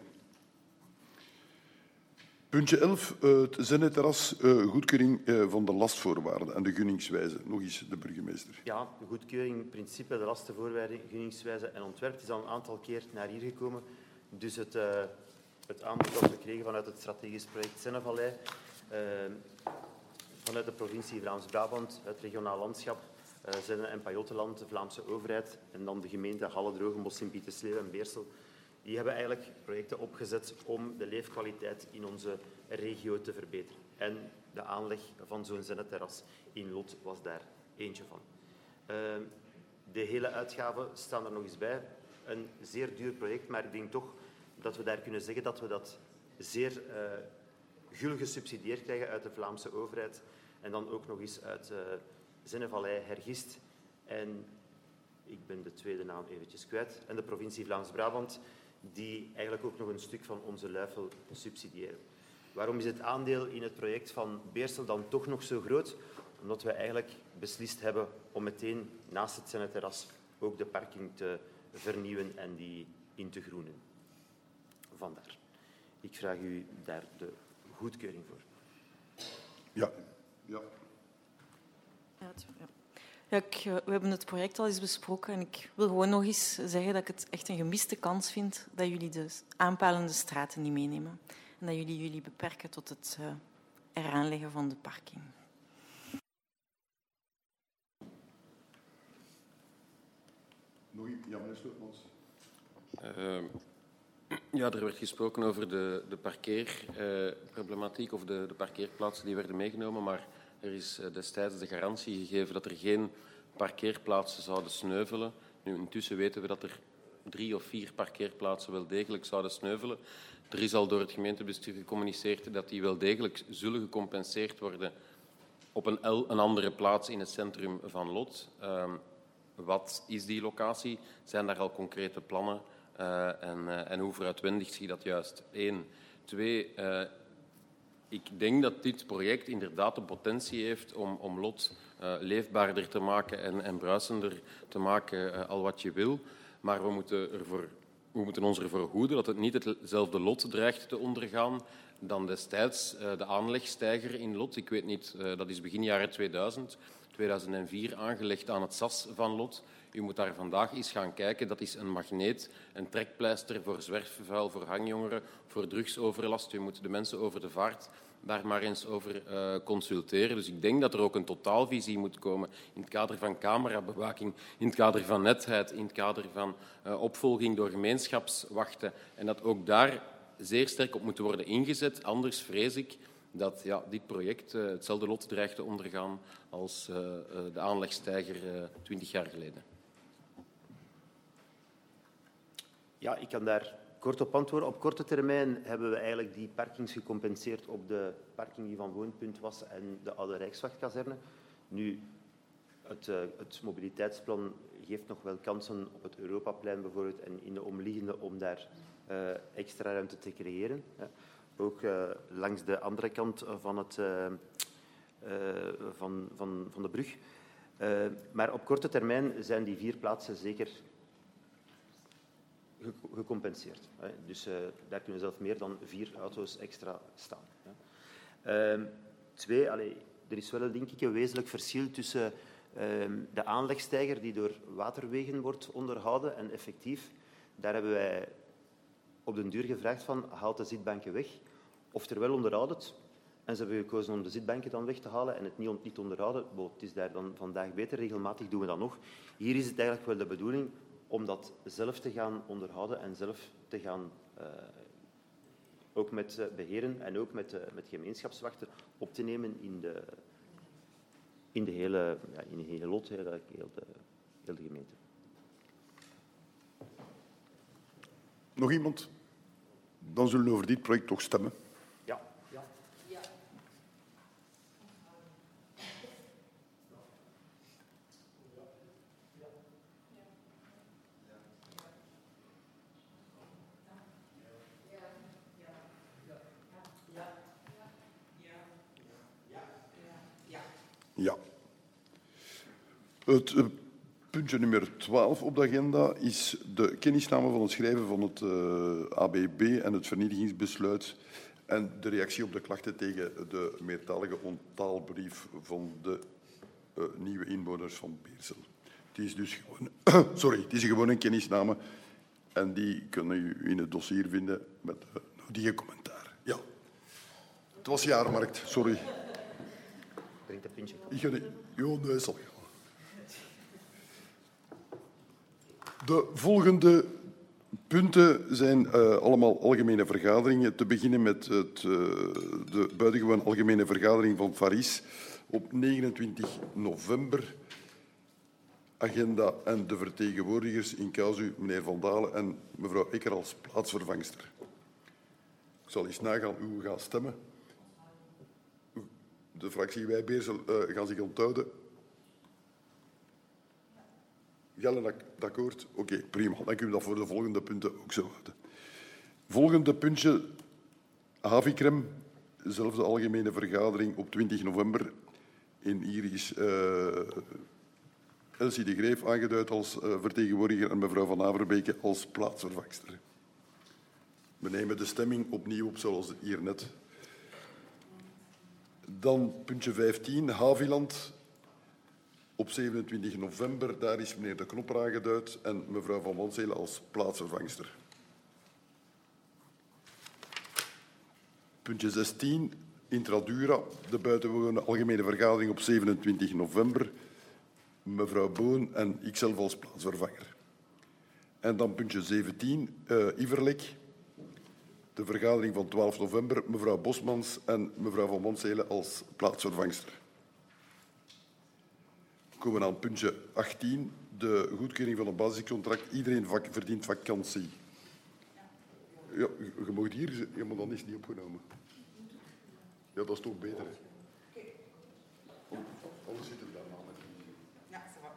[SPEAKER 1] Puntje elf, het Zenneterras, uh, goedkeuring uh, van de lastvoorwaarden en de gunningswijze. Nog eens de burgemeester.
[SPEAKER 4] Ja, de goedkeuring, principe, de lastenvoorwaarden, gunningswijze en ontwerp is al een aantal keer naar hier gekomen. Dus het, uh, het aanbod dat we kregen vanuit het strategisch project Zennevallei, uh, vanuit de provincie Vlaams-Brabant, het regionaal landschap, uh, Zenne- en Pajottenland, de Vlaamse overheid en dan de gemeente Halle, Drogenbos, Sint-Pietersleeuw en Beersel. Die hebben eigenlijk projecten opgezet om de leefkwaliteit in onze regio te verbeteren. En de aanleg van zo'n Zenneterras in Lot was daar eentje van. Uh, de hele uitgaven staan er nog eens bij. Een zeer duur project, maar ik denk toch dat we daar kunnen zeggen dat we dat zeer uh, gul gesubsidieerd krijgen uit de Vlaamse overheid en dan ook nog eens uit uh, Zennevallei, Hergist en ik ben de tweede naam eventjes kwijt, en de provincie Vlaams-Brabant, die eigenlijk ook nog een stuk van onze luifel subsidiëren. Waarom is het aandeel in het project van Beersel dan toch nog zo groot? Omdat we eigenlijk beslist hebben om meteen naast het Zenneterras ook de parking te vernieuwen en die in te groenen. Vandaar. Ik vraag u daar de goedkeuring voor.
[SPEAKER 1] Ja. Ja.
[SPEAKER 5] Ja, het, ja. Ja, ik, we hebben het project al eens besproken en ik wil gewoon nog eens zeggen dat ik het echt een gemiste kans vind dat jullie de aanpalende straten niet meenemen en dat jullie jullie beperken tot het uh, eraan leggen van de parking.
[SPEAKER 1] Nog iets? Ja, meneer Slootmans.
[SPEAKER 6] Uh, ja, er werd gesproken over de, de parkeerproblematiek uh, of de, de parkeerplaatsen die werden meegenomen, maar er is destijds de garantie gegeven dat er geen parkeerplaatsen zouden sneuvelen. Nu, intussen weten we dat er drie of vier parkeerplaatsen wel degelijk zouden sneuvelen. Er is al door het gemeentebestuur gecommuniceerd dat die wel degelijk zullen gecompenseerd worden op een, een andere plaats in het centrum van Lot. Uh, wat is die locatie? Zijn daar al concrete plannen? Uh, en, uh, en hoe vooruitwendigt zich dat juist? Eén. Twee... Uh, Ik denk dat dit project inderdaad de potentie heeft om, om Lot uh, leefbaarder te maken en, en bruisender te maken, uh, al wat je wil. Maar we moeten, ervoor, we moeten ons ervoor hoeden dat het niet hetzelfde lot dreigt te ondergaan dan destijds uh, de aanlegsteiger in Lot. Ik weet niet, uh, dat is begin jaren tweeduizend. tweeduizend vier aangelegd aan het S A S van Lot. U moet daar vandaag eens gaan kijken. Dat is een magneet, een trekpleister voor zwerfvuil, voor hangjongeren, voor drugsoverlast. U moet de mensen over de vaart daar maar eens over uh, consulteren. Dus ik denk dat er ook een totaalvisie moet komen in het kader van camerabewaking, in het kader van netheid, in het kader van uh, opvolging door gemeenschapswachten. En dat ook daar zeer sterk op moet worden ingezet. Anders vrees ik dat ja, dit project uh, hetzelfde lot dreigt te ondergaan als uh, uh, de aanlegsteiger twintig uh, jaar geleden.
[SPEAKER 4] Ja, ik kan daar kort op antwoorden. Op korte termijn hebben we eigenlijk die parkings gecompenseerd op de parking die van Woonpunt was en de oude Rijkswachtkazerne. Nu, het, uh, het mobiliteitsplan geeft nog wel kansen op het Europaplein bijvoorbeeld en in de omliggende om daar uh, extra ruimte te creëren. Ja. Ook uh, langs de andere kant van, het, uh, uh, van, van, van de brug. Uh, maar op korte termijn zijn die vier plaatsen zeker gecompenseerd. Dus uh, daar kunnen zelf meer dan vier auto's extra staan. Uh, twee, allee, er is wel een, denk ik, een wezenlijk verschil tussen uh, de aanlegsteiger die door waterwegen wordt onderhouden en effectief. Daar hebben wij op den duur gevraagd van, haalt de zitbanken weg. Oftewel onderhoud het. En ze hebben gekozen om de zitbanken dan weg te halen en het niet, niet onderhouden. Bo, het is daar dan vandaag beter, regelmatig doen we dat nog. Hier is het eigenlijk wel de bedoeling om dat zelf te gaan onderhouden en zelf te gaan, uh, ook met uh, beheren en ook met, uh, met gemeenschapswachten, op te nemen in de, in de hele, ja, in de hele lot, heel de, heel de, heel de gemeente.
[SPEAKER 1] Nog iemand? Dan zullen we over dit project toch stemmen.
[SPEAKER 4] Ja. Ja.
[SPEAKER 8] Ja.
[SPEAKER 1] Ja. Het uh, puntje nummer twaalf op de agenda is de kennisname van het schrijven van het uh, A B B en het vernietigingsbesluit en de reactie op de klachten tegen de meertalige onttaalbrief van de uh, nieuwe inwoners van Beersel. Het is dus gewoon, sorry, het is gewoon een kennisname en die kunnen u in het dossier vinden met uh, nodige commentaar. Ja. Het was jaarmarkt, sorry.
[SPEAKER 4] Drink dat pintje.
[SPEAKER 1] Ik ga niet. Jo, nee, zal gaan. De volgende punten zijn uh, allemaal algemene vergaderingen. Te beginnen met het, uh, de buitengewoon algemene vergadering van Faris op negenentwintig november. Agenda en de vertegenwoordigers in casu meneer Van Dalen en mevrouw Ecker als plaatsvervangster. Ik zal eens nagaan hoe we gaan stemmen. De fractie Wij Beersel uh, gaan zich onthouden. Gelden akkoord? Oké, okay, prima. Dan kunnen we dat voor de volgende punten ook zo houden. Volgende puntje, Havicrem. Dezelfde algemene vergadering op twintig november. En hier is uh, Elsie de Greef aangeduid als uh, vertegenwoordiger en mevrouw Van Averbeke als plaatsvervangster. We nemen de stemming opnieuw op zoals hier net. Dan puntje vijftien, Haviland. Op zevenentwintig november, daar is meneer De Knopper aangeduid en mevrouw Van Wanselen als plaatsvervangster. Puntje zestien, Intradura, de buitengewone algemene vergadering op zevenentwintig november. Mevrouw Boon en ikzelf als plaatsvervanger. En dan puntje zeventien, uh, Iverlek. De vergadering van twaalf november, mevrouw Bosmans en mevrouw Van Wanselen als plaatsvervangster. We komen aan puntje achttien, de goedkeuring van een basiscontract. Iedereen vak, verdient vakantie. Ja, je, je mag hier, ja, maar dan is het niet opgenomen. Ja, dat is toch beter, hè? Anders zitten we daar maar met.
[SPEAKER 8] Ja, ça va.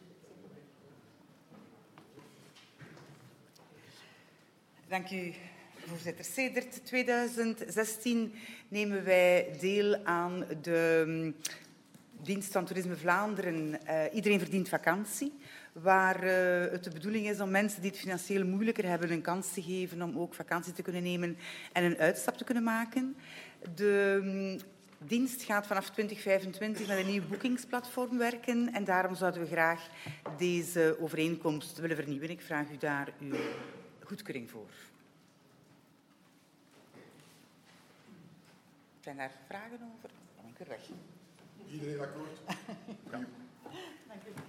[SPEAKER 8] Dank u, voorzitter. Sedert tweeduizend zestien nemen wij deel aan de dienst van Toerisme Vlaanderen. Uh, iedereen verdient vakantie, waar uh, het de bedoeling is om mensen die het financieel moeilijker hebben een kans te geven om ook vakantie te kunnen nemen en een uitstap te kunnen maken. De dienst gaat vanaf twintig vijfentwintig met een nieuw boekingsplatform werken en daarom zouden we graag deze overeenkomst willen vernieuwen. Ik vraag u daar uw goedkeuring voor. Zijn daar vragen over? Dan ben ik weer weg.
[SPEAKER 1] Iedereen akkoord? Ja.
[SPEAKER 8] Dank u.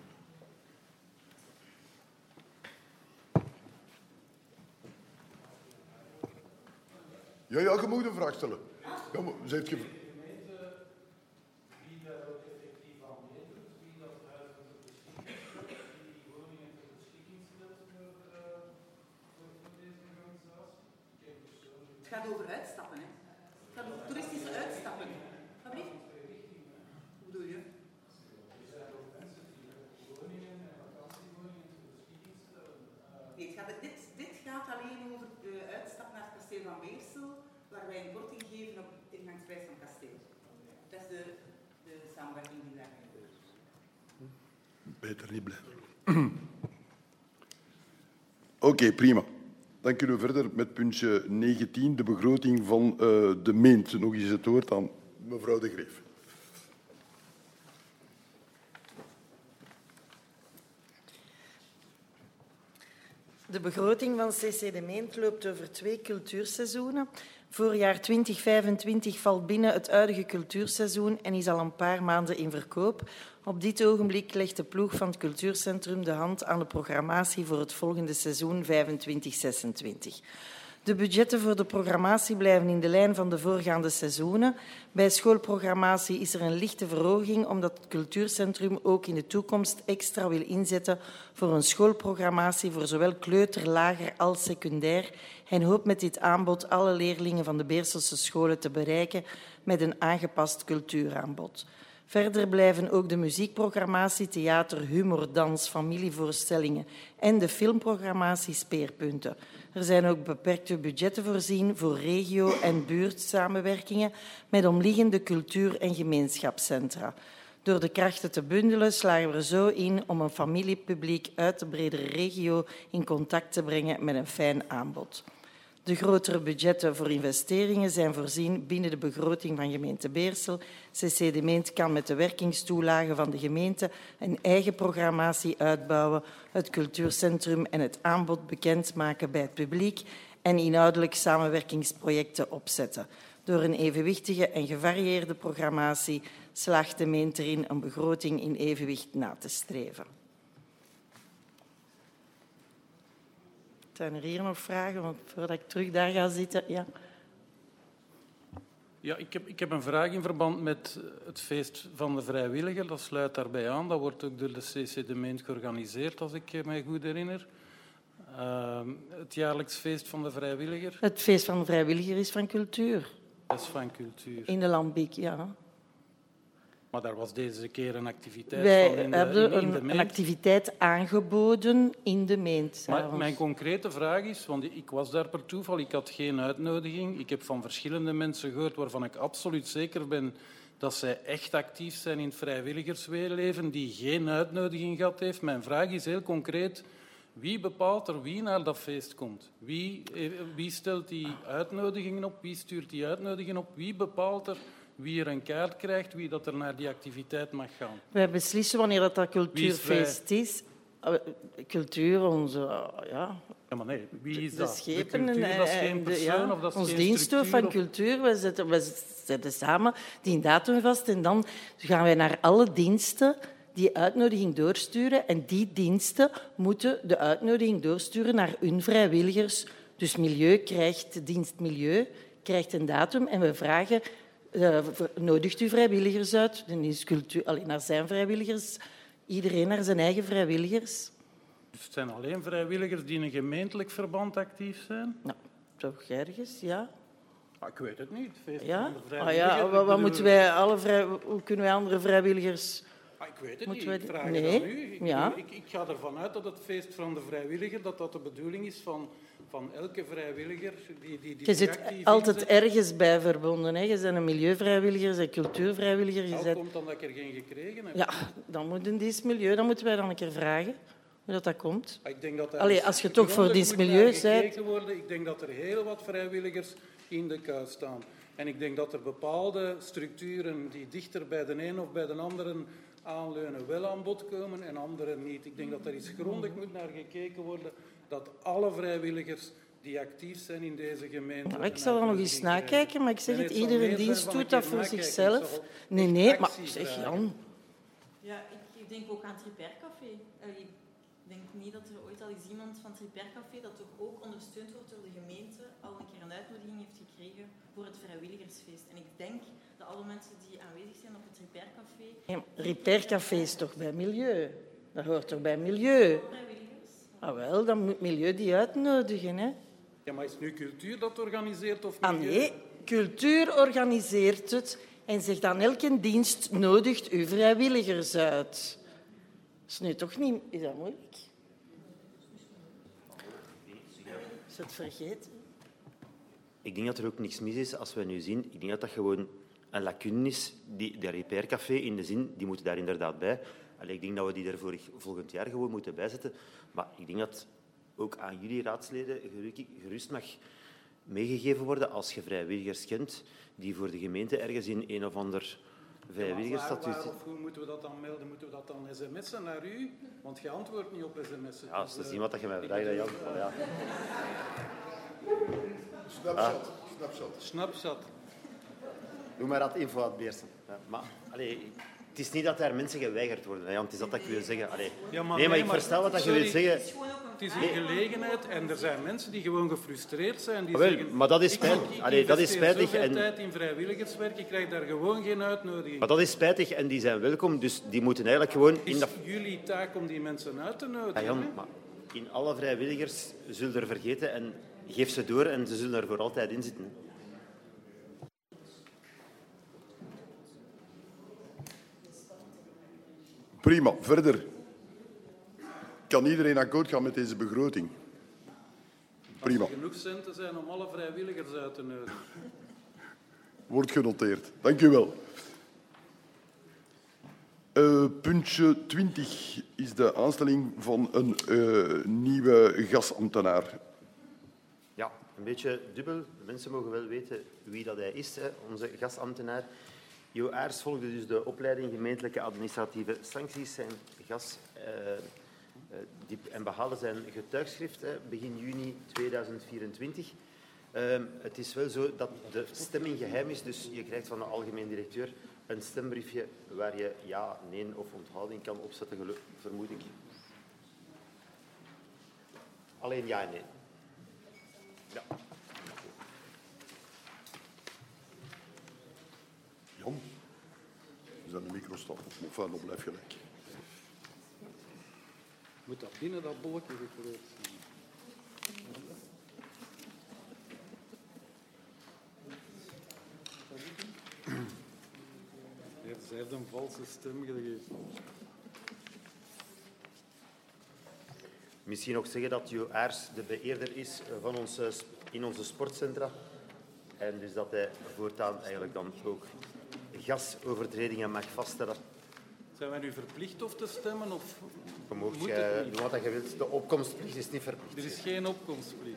[SPEAKER 1] Ja, ja, je moet een vraag stellen. Ja, maar, zet je...
[SPEAKER 8] Het gaat over uitstappen, hè? Het gaat over toeristische uitstappen. Fabriek? Hoe bedoel je? Nee, het gaat, dit, dit gaat alleen over de uitstap naar het kasteel van Beersel, waar wij een korting geven op de ingangsprijs van het kasteel. Dat is de, de samenwerking die daarmee gebeurt.
[SPEAKER 1] Beter niet blijven. Oké, okay, prima. Dan kunnen we verder met puntje negentien, de begroting van uh, de Meent. Nog eens het woord aan mevrouw De Greef.
[SPEAKER 7] De begroting van C C de Meent loopt over twee cultuurseizoenen. Voorjaar twintig vijfentwintig valt binnen het huidige cultuurseizoen en is al een paar maanden in verkoop. Op dit ogenblik legt de ploeg van het cultuurcentrum de hand aan de programmatie voor het volgende seizoen vijfentwintig zesentwintig. De budgetten voor de programmatie blijven in de lijn van de voorgaande seizoenen. Bij schoolprogrammatie is er een lichte verhoging omdat het cultuurcentrum ook in de toekomst extra wil inzetten voor een schoolprogrammatie voor zowel kleuter, lager als secundair en hoopt met dit aanbod alle leerlingen van de Beerselse scholen te bereiken met een aangepast cultuuraanbod. Verder blijven ook de muziekprogrammatie, theater, humor, dans, familievoorstellingen en de filmprogrammatie speerpunten. Er zijn ook beperkte budgetten voorzien voor regio- en buurtsamenwerkingen met omliggende cultuur- en gemeenschapscentra. Door de krachten te bundelen slagen we er zo in om een familiepubliek uit de bredere regio in contact te brengen met een fijn aanbod. De grotere budgetten voor investeringen zijn voorzien binnen de begroting van gemeente Beersel. C C de Meent kan met de werkingstoelagen van de gemeente een eigen programmatie uitbouwen, het cultuurcentrum en het aanbod bekendmaken bij het publiek en inhoudelijk samenwerkingsprojecten opzetten. Door een evenwichtige en gevarieerde programmatie slaagt de Meent erin een begroting in evenwicht na te streven. Zijn er hier nog vragen? Want voordat ik terug daar ga zitten... Ja,
[SPEAKER 3] ja ik, heb, ik heb een vraag in verband met het feest van de vrijwilliger. Dat sluit daarbij aan. Dat wordt ook door de C C de Meent georganiseerd, als ik mij goed herinner. Uh, het jaarlijks feest van de vrijwilliger.
[SPEAKER 7] Het feest van de vrijwilliger is van cultuur.
[SPEAKER 3] Dat is van cultuur.
[SPEAKER 7] In de Lambiek, ja.
[SPEAKER 3] Maar daar was deze keer een activiteit
[SPEAKER 7] Wij
[SPEAKER 3] van in de,
[SPEAKER 7] hebben
[SPEAKER 3] in, in de
[SPEAKER 7] een,
[SPEAKER 3] Meent.
[SPEAKER 7] een activiteit aangeboden in de Meent.
[SPEAKER 3] Maar mijn concrete vraag is, want ik was daar per toeval, ik had geen uitnodiging. Ik heb van verschillende mensen gehoord waarvan ik absoluut zeker ben dat zij echt actief zijn in het vrijwilligersleven, die geen uitnodiging gehad heeft. Mijn vraag is heel concreet, wie bepaalt er wie naar dat feest komt? Wie, wie stelt die uitnodigingen op? Wie stuurt die uitnodigingen op? Wie bepaalt er wie er een kaart krijgt, wie dat er naar die activiteit mag gaan?
[SPEAKER 7] Wij beslissen wanneer dat, dat cultuurfeest is. Cultuur, onze... Ja,
[SPEAKER 3] ja, maar nee, wie is
[SPEAKER 7] de
[SPEAKER 3] dat?
[SPEAKER 7] schepen
[SPEAKER 3] de cultuur, dat is geen persoon
[SPEAKER 7] ja,
[SPEAKER 3] of dat is
[SPEAKER 7] ons
[SPEAKER 3] geen
[SPEAKER 7] diensthoofd van
[SPEAKER 3] of...
[SPEAKER 7] cultuur. We zetten, we zetten samen die datum vast en dan gaan wij naar alle diensten die uitnodiging doorsturen. En die diensten moeten de uitnodiging doorsturen naar hun vrijwilligers. Dus Milieu krijgt, dienst Milieu krijgt een datum en we vragen... Uh, nodigt u vrijwilligers uit? Dan is cultuur alleen naar zijn vrijwilligers. Iedereen naar zijn eigen vrijwilligers.
[SPEAKER 3] Dus het zijn alleen vrijwilligers die in een gemeentelijk verband actief zijn?
[SPEAKER 7] Nou, toch ergens, ja.
[SPEAKER 3] Ah, ik weet het niet. Feest
[SPEAKER 7] Ja?
[SPEAKER 3] van de
[SPEAKER 7] Ah, ja, wat, wat
[SPEAKER 3] bedoel...
[SPEAKER 7] moeten wij alle vrij... Hoe kunnen wij andere vrijwilligers...
[SPEAKER 3] Ah, ik weet het
[SPEAKER 7] moeten
[SPEAKER 3] niet.
[SPEAKER 7] wij...
[SPEAKER 3] Ik vraag
[SPEAKER 7] nee.
[SPEAKER 3] het aan u. Ik,
[SPEAKER 7] Ja.
[SPEAKER 3] ik, ik ga ervan uit dat het feest van de vrijwilliger dat dat de bedoeling is van, van elke vrijwilliger die, die, die
[SPEAKER 7] Je zit altijd inzet. Ergens bij verbonden. Hè. Je bent een milieuvrijwilliger, je bent cultuurvrijwilliger. Je
[SPEAKER 3] Hoe
[SPEAKER 7] bent...
[SPEAKER 3] komt dan dat ik er geen gekregen heb?
[SPEAKER 7] Ja, dan moet een dienst Milieu, dan moeten wij dan een keer vragen. hoe dat, dat komt.
[SPEAKER 3] Ik denk dat
[SPEAKER 7] Allee, als je toch voor dienst milieu bent...
[SPEAKER 3] Ik denk dat er heel wat vrijwilligers in de kuis staan. En ik denk dat er bepaalde structuren die dichter bij de een of bij de andere aanleunen wel aan bod komen en andere niet. Ik denk dat er eens grondig moet naar gekeken worden dat alle vrijwilligers die actief zijn in deze gemeente...
[SPEAKER 7] Nou, ik zal er nog eens nakijken, maar ik zeg het, iedere dienst doet dat voor zichzelf. Nee, nee, maar zeg Jan...
[SPEAKER 5] Ja, ik, ik denk ook aan het Repaircafé. Uh, ik denk niet dat er ooit al eens iemand van het Repaircafé, dat toch ook ondersteund wordt door de gemeente, al een keer een uitnodiging heeft gekregen voor het vrijwilligersfeest. En ik denk dat alle mensen die aanwezig zijn op het Repaircafé...
[SPEAKER 7] Ja, Repaircafé is toch bij milieu? Dat hoort toch bij milieu?
[SPEAKER 5] Vrijwilligers.
[SPEAKER 7] Ah, wel, dan moet milieu die uitnodigen, hè?
[SPEAKER 3] Ja, maar is het nu cultuur dat organiseert of
[SPEAKER 7] Ah,
[SPEAKER 3] milieu?
[SPEAKER 7] nee, cultuur organiseert het en zegt aan elke dienst nodigt uw vrijwilligers uit. Dat is nu toch niet... Is dat moeilijk? Is het vergeten?
[SPEAKER 4] Ik denk dat er ook niks mis is als we nu zien. Ik denk dat dat gewoon een lacune is. Die, de Repaircafé in de zin, die moeten daar inderdaad bij. Allee, ik denk dat we die er vorig, volgend jaar gewoon moeten bijzetten. Maar ik denk dat ook aan jullie raadsleden gerust mag meegegeven worden als je vrijwilligers kent die voor de gemeente ergens in een of ander vrijwilligersstatuut...
[SPEAKER 3] Ja, of hoe moeten we dat dan melden? Moeten we dat dan sms'en naar u? Want je antwoordt niet op sms'en.
[SPEAKER 4] Ja, als te zien wat je mij vraagt, Jan. Ja.
[SPEAKER 1] Snapchat.
[SPEAKER 4] Ah.
[SPEAKER 1] Snapchat.
[SPEAKER 3] Snapchat.
[SPEAKER 4] Doe maar dat info uit Beersen. Ja, maar allee, het is niet dat er mensen geweigerd worden, hè, Jan. Het is dat dat ik wil zeggen. Allee.
[SPEAKER 3] Ja, maar
[SPEAKER 4] nee, maar
[SPEAKER 3] nee,
[SPEAKER 4] ik
[SPEAKER 3] maar-
[SPEAKER 4] versta wat dat je
[SPEAKER 3] sorry.
[SPEAKER 4] wilt zeggen.
[SPEAKER 3] Het is een gelegenheid en er zijn mensen die gewoon gefrustreerd zijn. Die
[SPEAKER 4] Ah, wel,
[SPEAKER 3] zeggen,
[SPEAKER 4] maar dat is
[SPEAKER 3] ik-
[SPEAKER 4] spijt-
[SPEAKER 3] ik
[SPEAKER 4] allee, dat is
[SPEAKER 3] investeer
[SPEAKER 4] spijtig
[SPEAKER 3] zoveel
[SPEAKER 4] en-
[SPEAKER 3] tijd in vrijwilligerswerk, ik krijg daar gewoon geen uitnodiging.
[SPEAKER 4] Maar dat is spijtig en die zijn welkom, dus die moeten eigenlijk gewoon...
[SPEAKER 3] Het
[SPEAKER 4] in
[SPEAKER 3] is
[SPEAKER 4] dat...
[SPEAKER 3] jullie taak om die mensen uit te nodigen.
[SPEAKER 4] Ja, Jan,
[SPEAKER 3] hè?
[SPEAKER 4] maar in alle vrijwilligers zullen er vergeten en geef ze door en ze zullen er voor altijd in zitten.
[SPEAKER 1] Prima. Verder. Kan iedereen akkoord gaan met deze begroting? Prima.
[SPEAKER 3] Als er genoeg centen zijn om alle vrijwilligers uit te nodigen.
[SPEAKER 1] Wordt genoteerd. Dank u wel. Uh, puntje twintig is de aanstelling van een uh, nieuwe gasambtenaar.
[SPEAKER 4] Ja, een beetje dubbel. De mensen mogen wel weten wie dat hij is, hè, onze gasambtenaar. Jo Aers volgde dus de opleiding gemeentelijke administratieve sancties. Zijn gas uh, uh, diep en behaalde zijn getuigschrift hè, begin juni tweeduizend vierentwintig. Uh, het is wel zo dat de stemming geheim is, dus je krijgt van de algemeen directeur een stembriefje waar je ja, nee of onthouding kan opzetten, vermoed ik. Alleen ja en nee. Ja.
[SPEAKER 1] Jan, is dat de micro staat? Of enfin, dan blijf gelijk.
[SPEAKER 3] Moet dat binnen dat bolletje gekleurd zijn? Ja, zij heeft een valse stem gegeven.
[SPEAKER 4] Misschien nog zeggen dat Jo Aers de beëerder is van ons, in onze sportcentra. En dus dat hij voortaan eigenlijk dan ook gasovertredingen mag vaststellen.
[SPEAKER 3] Zijn wij nu verplicht of te stemmen? Of
[SPEAKER 4] Je mag
[SPEAKER 3] moet
[SPEAKER 4] je
[SPEAKER 3] het niet?
[SPEAKER 4] doen wat je wilt. De opkomstplicht is niet verplicht.
[SPEAKER 3] Er is geen opkomstplicht.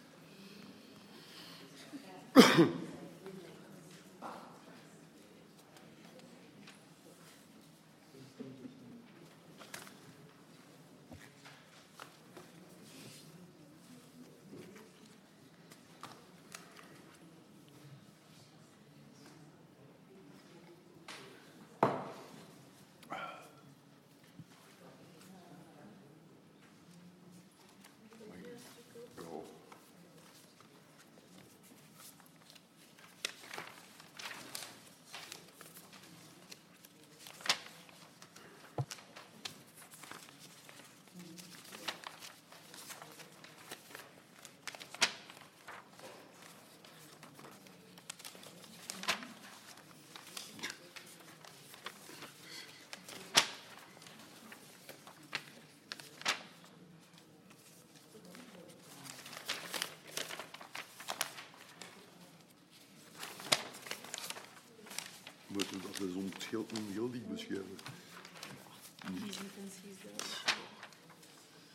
[SPEAKER 1] Moeten we dat eens onschuldig beschrijven?
[SPEAKER 5] Die intenties daar.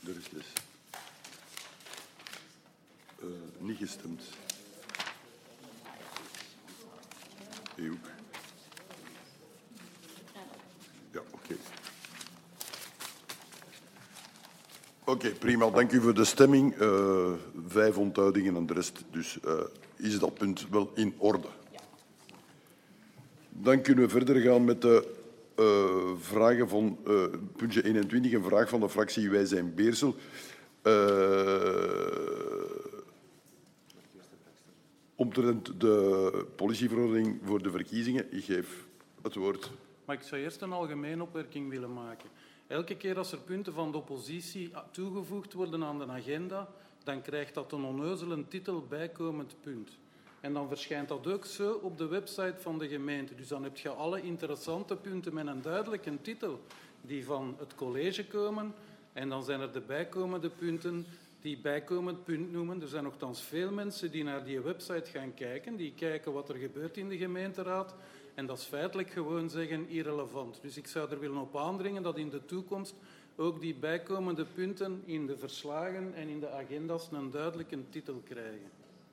[SPEAKER 1] Er is dus uh, niet gestemd. U ook. Ja, oké. Okay. Oké, okay, prima. Dank u voor de stemming. Uh, vijf onthoudingen en de rest. Dus uh, is dat punt wel in orde. Ja. Dan kunnen we verder gaan met de uh, vragen van uh, puntje eenentwintig. Een vraag van de fractie Wij zijn Beersel. Uh, omtrent de politieverordening voor de verkiezingen. Ik geef het woord.
[SPEAKER 3] Maar ik zou eerst een algemene opmerking willen maken. Elke keer als er punten van de oppositie toegevoegd worden aan de agenda, dan krijgt dat een onnozele titel bijkomend punt. En dan verschijnt dat ook zo op de website van de gemeente. Dus dan heb je alle interessante punten met een duidelijke titel die van het college komen. En dan zijn er de bijkomende punten die bijkomend punt noemen. Er zijn nogthans veel mensen die naar die website gaan kijken, die kijken wat er gebeurt in de gemeenteraad. En dat is feitelijk gewoon zeggen irrelevant. Dus ik zou er willen op aandringen dat in de toekomst ook die bijkomende punten in de verslagen en in de agenda's een duidelijke titel krijgen.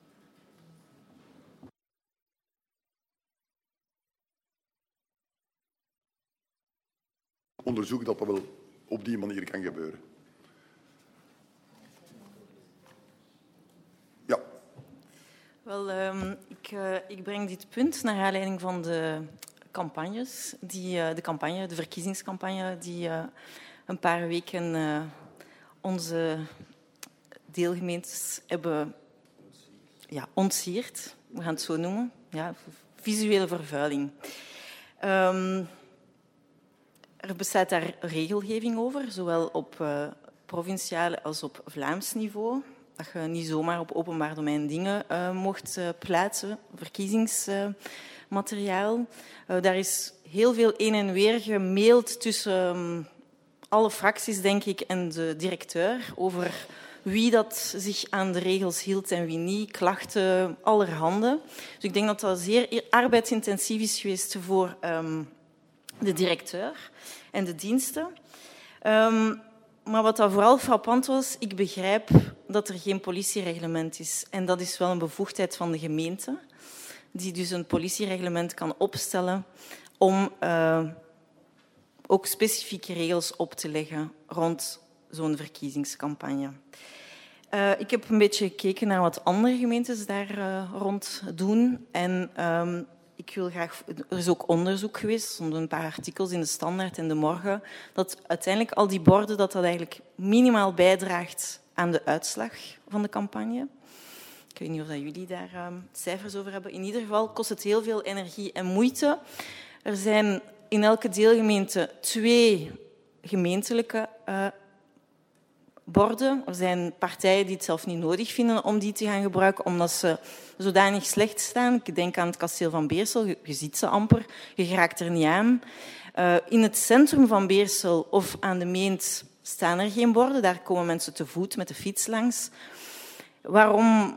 [SPEAKER 1] Onderzoek dat dat wel op die manier kan gebeuren. Ja.
[SPEAKER 5] Wel, um, ik, uh, ik breng dit punt naar aanleiding van de campagnes, die, uh, de campagne, de verkiezingscampagne, die uh, een paar weken uh, onze deelgemeentes hebben ja, ontsierd. We gaan het zo noemen. Ja, visuele vervuiling. Um, er bestaat daar regelgeving over, zowel op uh, provinciaal als op Vlaams niveau. Dat je niet zomaar op openbaar domein dingen uh, mocht uh, plaatsen, verkiezingsmateriaal. Uh, uh, daar is heel veel een en weer gemaild tussen um, alle fracties, denk ik, en de directeur over wie dat zich aan de regels hield en wie niet, klachten allerhande. Dus ik denk dat dat zeer arbeidsintensief is geweest voor um, de directeur en de diensten. Um, maar wat dat vooral frappant was, ik begrijp dat er geen politiereglement is. En dat is wel een bevoegdheid van de gemeente, die dus een politiereglement kan opstellen om uh, ook specifieke regels op te leggen rond zo'n verkiezingscampagne. Uh, ik heb een beetje gekeken naar wat andere gemeentes daar uh, rond doen. En um, ik wil graag... Er is ook onderzoek geweest, er stonden een paar artikels in de Standaard en de Morgen, dat uiteindelijk al die borden dat dat eigenlijk minimaal bijdraagt aan de uitslag van de campagne. Ik weet niet of dat jullie daar uh, cijfers over hebben. In ieder geval kost het heel veel energie en moeite. Er zijn in elke deelgemeente twee gemeentelijke uh, borden. Er zijn partijen die het zelf niet nodig vinden om die te gaan gebruiken, omdat ze zodanig slecht staan. Ik denk aan het kasteel van Beersel. Je, je ziet ze amper. Je geraakt er niet aan. Uh, in het centrum van Beersel of aan de Meent staan er geen borden. Daar komen mensen te voet met de fiets langs. Waarom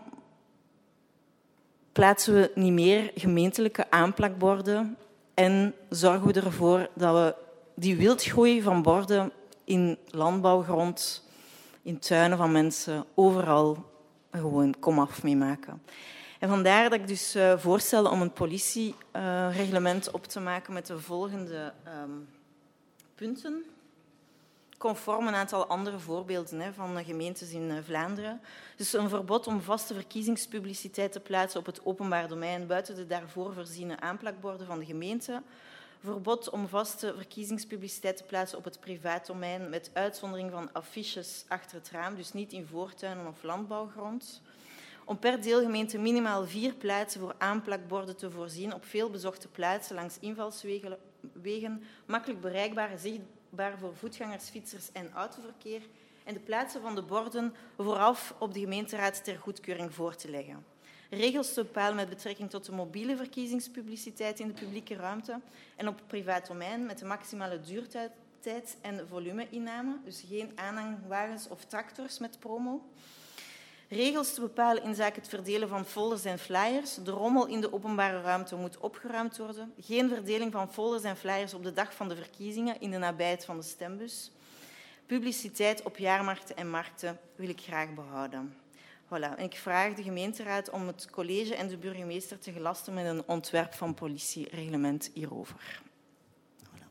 [SPEAKER 5] plaatsen we niet meer gemeentelijke aanplakborden en zorgen we ervoor dat we die wildgroei van borden in landbouwgrond, in tuinen van mensen, overal gewoon komaf mee maken. En vandaar dat ik dus uh, voorstel om een politiereglement uh, op te maken met de volgende um, punten. Conform een aantal andere voorbeelden hè, van gemeentes in uh, Vlaanderen. Dus een verbod om vaste verkiezingspubliciteit te plaatsen op het openbaar domein buiten de daarvoor voorziene aanplakborden van de gemeente. Verbod om vaste verkiezingspubliciteit te plaatsen op het privaat domein met uitzondering van affiches achter het raam, dus niet in voortuinen of landbouwgrond. Om per deelgemeente minimaal vier plaatsen voor aanplakborden te voorzien op veel bezochte plaatsen langs invalswegen, wegen, makkelijk bereikbaar, zichtbaar voor voetgangers, fietsers en autoverkeer. En de plaatsen van de borden vooraf op de gemeenteraad ter goedkeuring voor te leggen. Regels te bepalen met betrekking tot de mobiele verkiezingspubliciteit in de publieke ruimte en op privaat domein met de maximale duurtijd en volumeinname, dus geen aanhangwagens of tractors met promo. Regels te bepalen inzake het verdelen van folders en flyers. De rommel in de openbare ruimte moet opgeruimd worden. Geen verdeling van folders en flyers op de dag van de verkiezingen in de nabijheid van de stembus. publiciteit op jaarmarkten en markten wil ik graag behouden. Voilà. En ik vraag de gemeenteraad om het college en de burgemeester te gelasten met een ontwerp van politiereglement hierover. Voilà.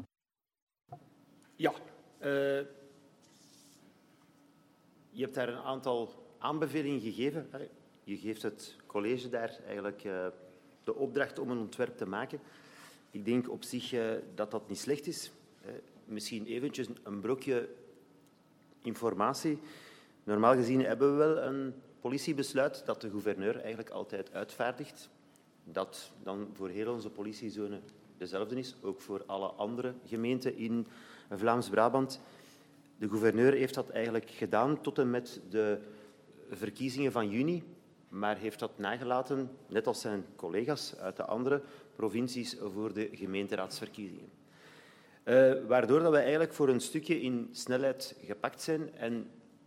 [SPEAKER 4] Ja, uh, je hebt daar een aantal aanbevelingen gegeven. Je geeft het college daar eigenlijk uh, de opdracht om een ontwerp te maken. Ik denk op zich uh, dat dat niet slecht is. Uh, misschien eventjes een brokje informatie. Normaal gezien hebben we wel een politiebesluit dat de gouverneur eigenlijk altijd uitvaardigt. Dat dan voor heel onze politiezone dezelfde is, ook voor alle andere gemeenten in Vlaams-Brabant. De gouverneur heeft dat eigenlijk gedaan tot en met de verkiezingen van juni, maar heeft dat nagelaten, net als zijn collega's uit de andere provincies, voor de gemeenteraadsverkiezingen. Uh, waardoor dat we eigenlijk voor een stukje in snelheid gepakt zijn. En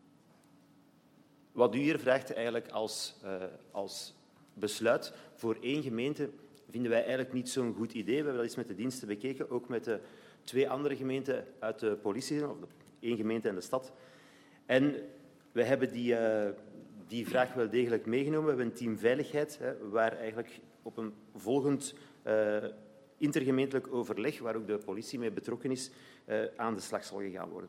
[SPEAKER 4] wat u hier vraagt eigenlijk als, uh, als besluit voor één gemeente, vinden wij eigenlijk niet zo'n goed idee. We hebben dat eens met de diensten bekeken, ook met de twee andere gemeenten uit de politie, of de één gemeente en de stad. En we hebben die, uh, die vraag wel degelijk meegenomen. We hebben een team veiligheid, hè, waar eigenlijk op een volgend uh, intergemeentelijk overleg, waar ook de politie mee betrokken is, uh, aan de slag zal gegaan worden.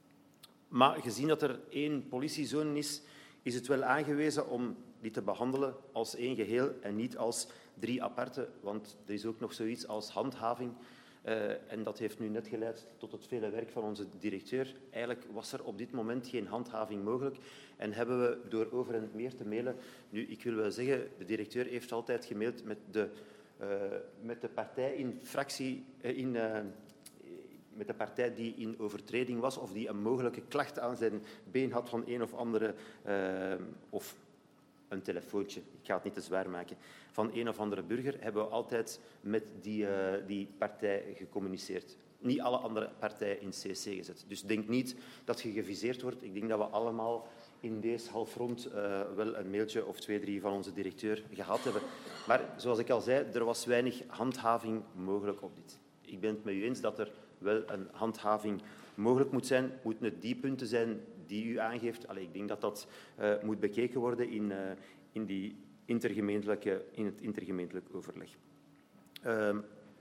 [SPEAKER 4] Maar gezien dat er één politiezone is, is het wel aangewezen om die te behandelen als één geheel en niet als drie aparte, want er is ook nog zoiets als handhaving. Uh, en dat heeft nu net geleid tot het vele werk van onze directeur. Eigenlijk was er op dit moment geen handhaving mogelijk en hebben we door over en het meer te mailen. Nu, ik wil wel zeggen, de directeur heeft altijd gemaild met de, uh, met de partij in fractie, uh, in, uh, met de partij die in overtreding was of die een mogelijke klacht aan zijn been had van een of andere, uh, of een telefoontje, ik ga het niet te zwaar maken, van een of andere burger, hebben we altijd met die, uh, die partij gecommuniceerd. Niet alle andere partijen in C C gezet. Dus denk niet dat je geviseerd wordt. Ik denk dat we allemaal in deze halfrond uh, wel een mailtje of twee, drie van onze directeur gehad hebben. Maar zoals ik al zei, er was weinig handhaving mogelijk op dit. Ik ben het met u eens dat er wel een handhaving mogelijk moet zijn. Moeten het die punten zijn die u aangeeft? Allee, ik denk dat dat uh, moet bekeken worden in, uh, in, die intergemeentelijke, in het intergemeentelijk overleg. Uh,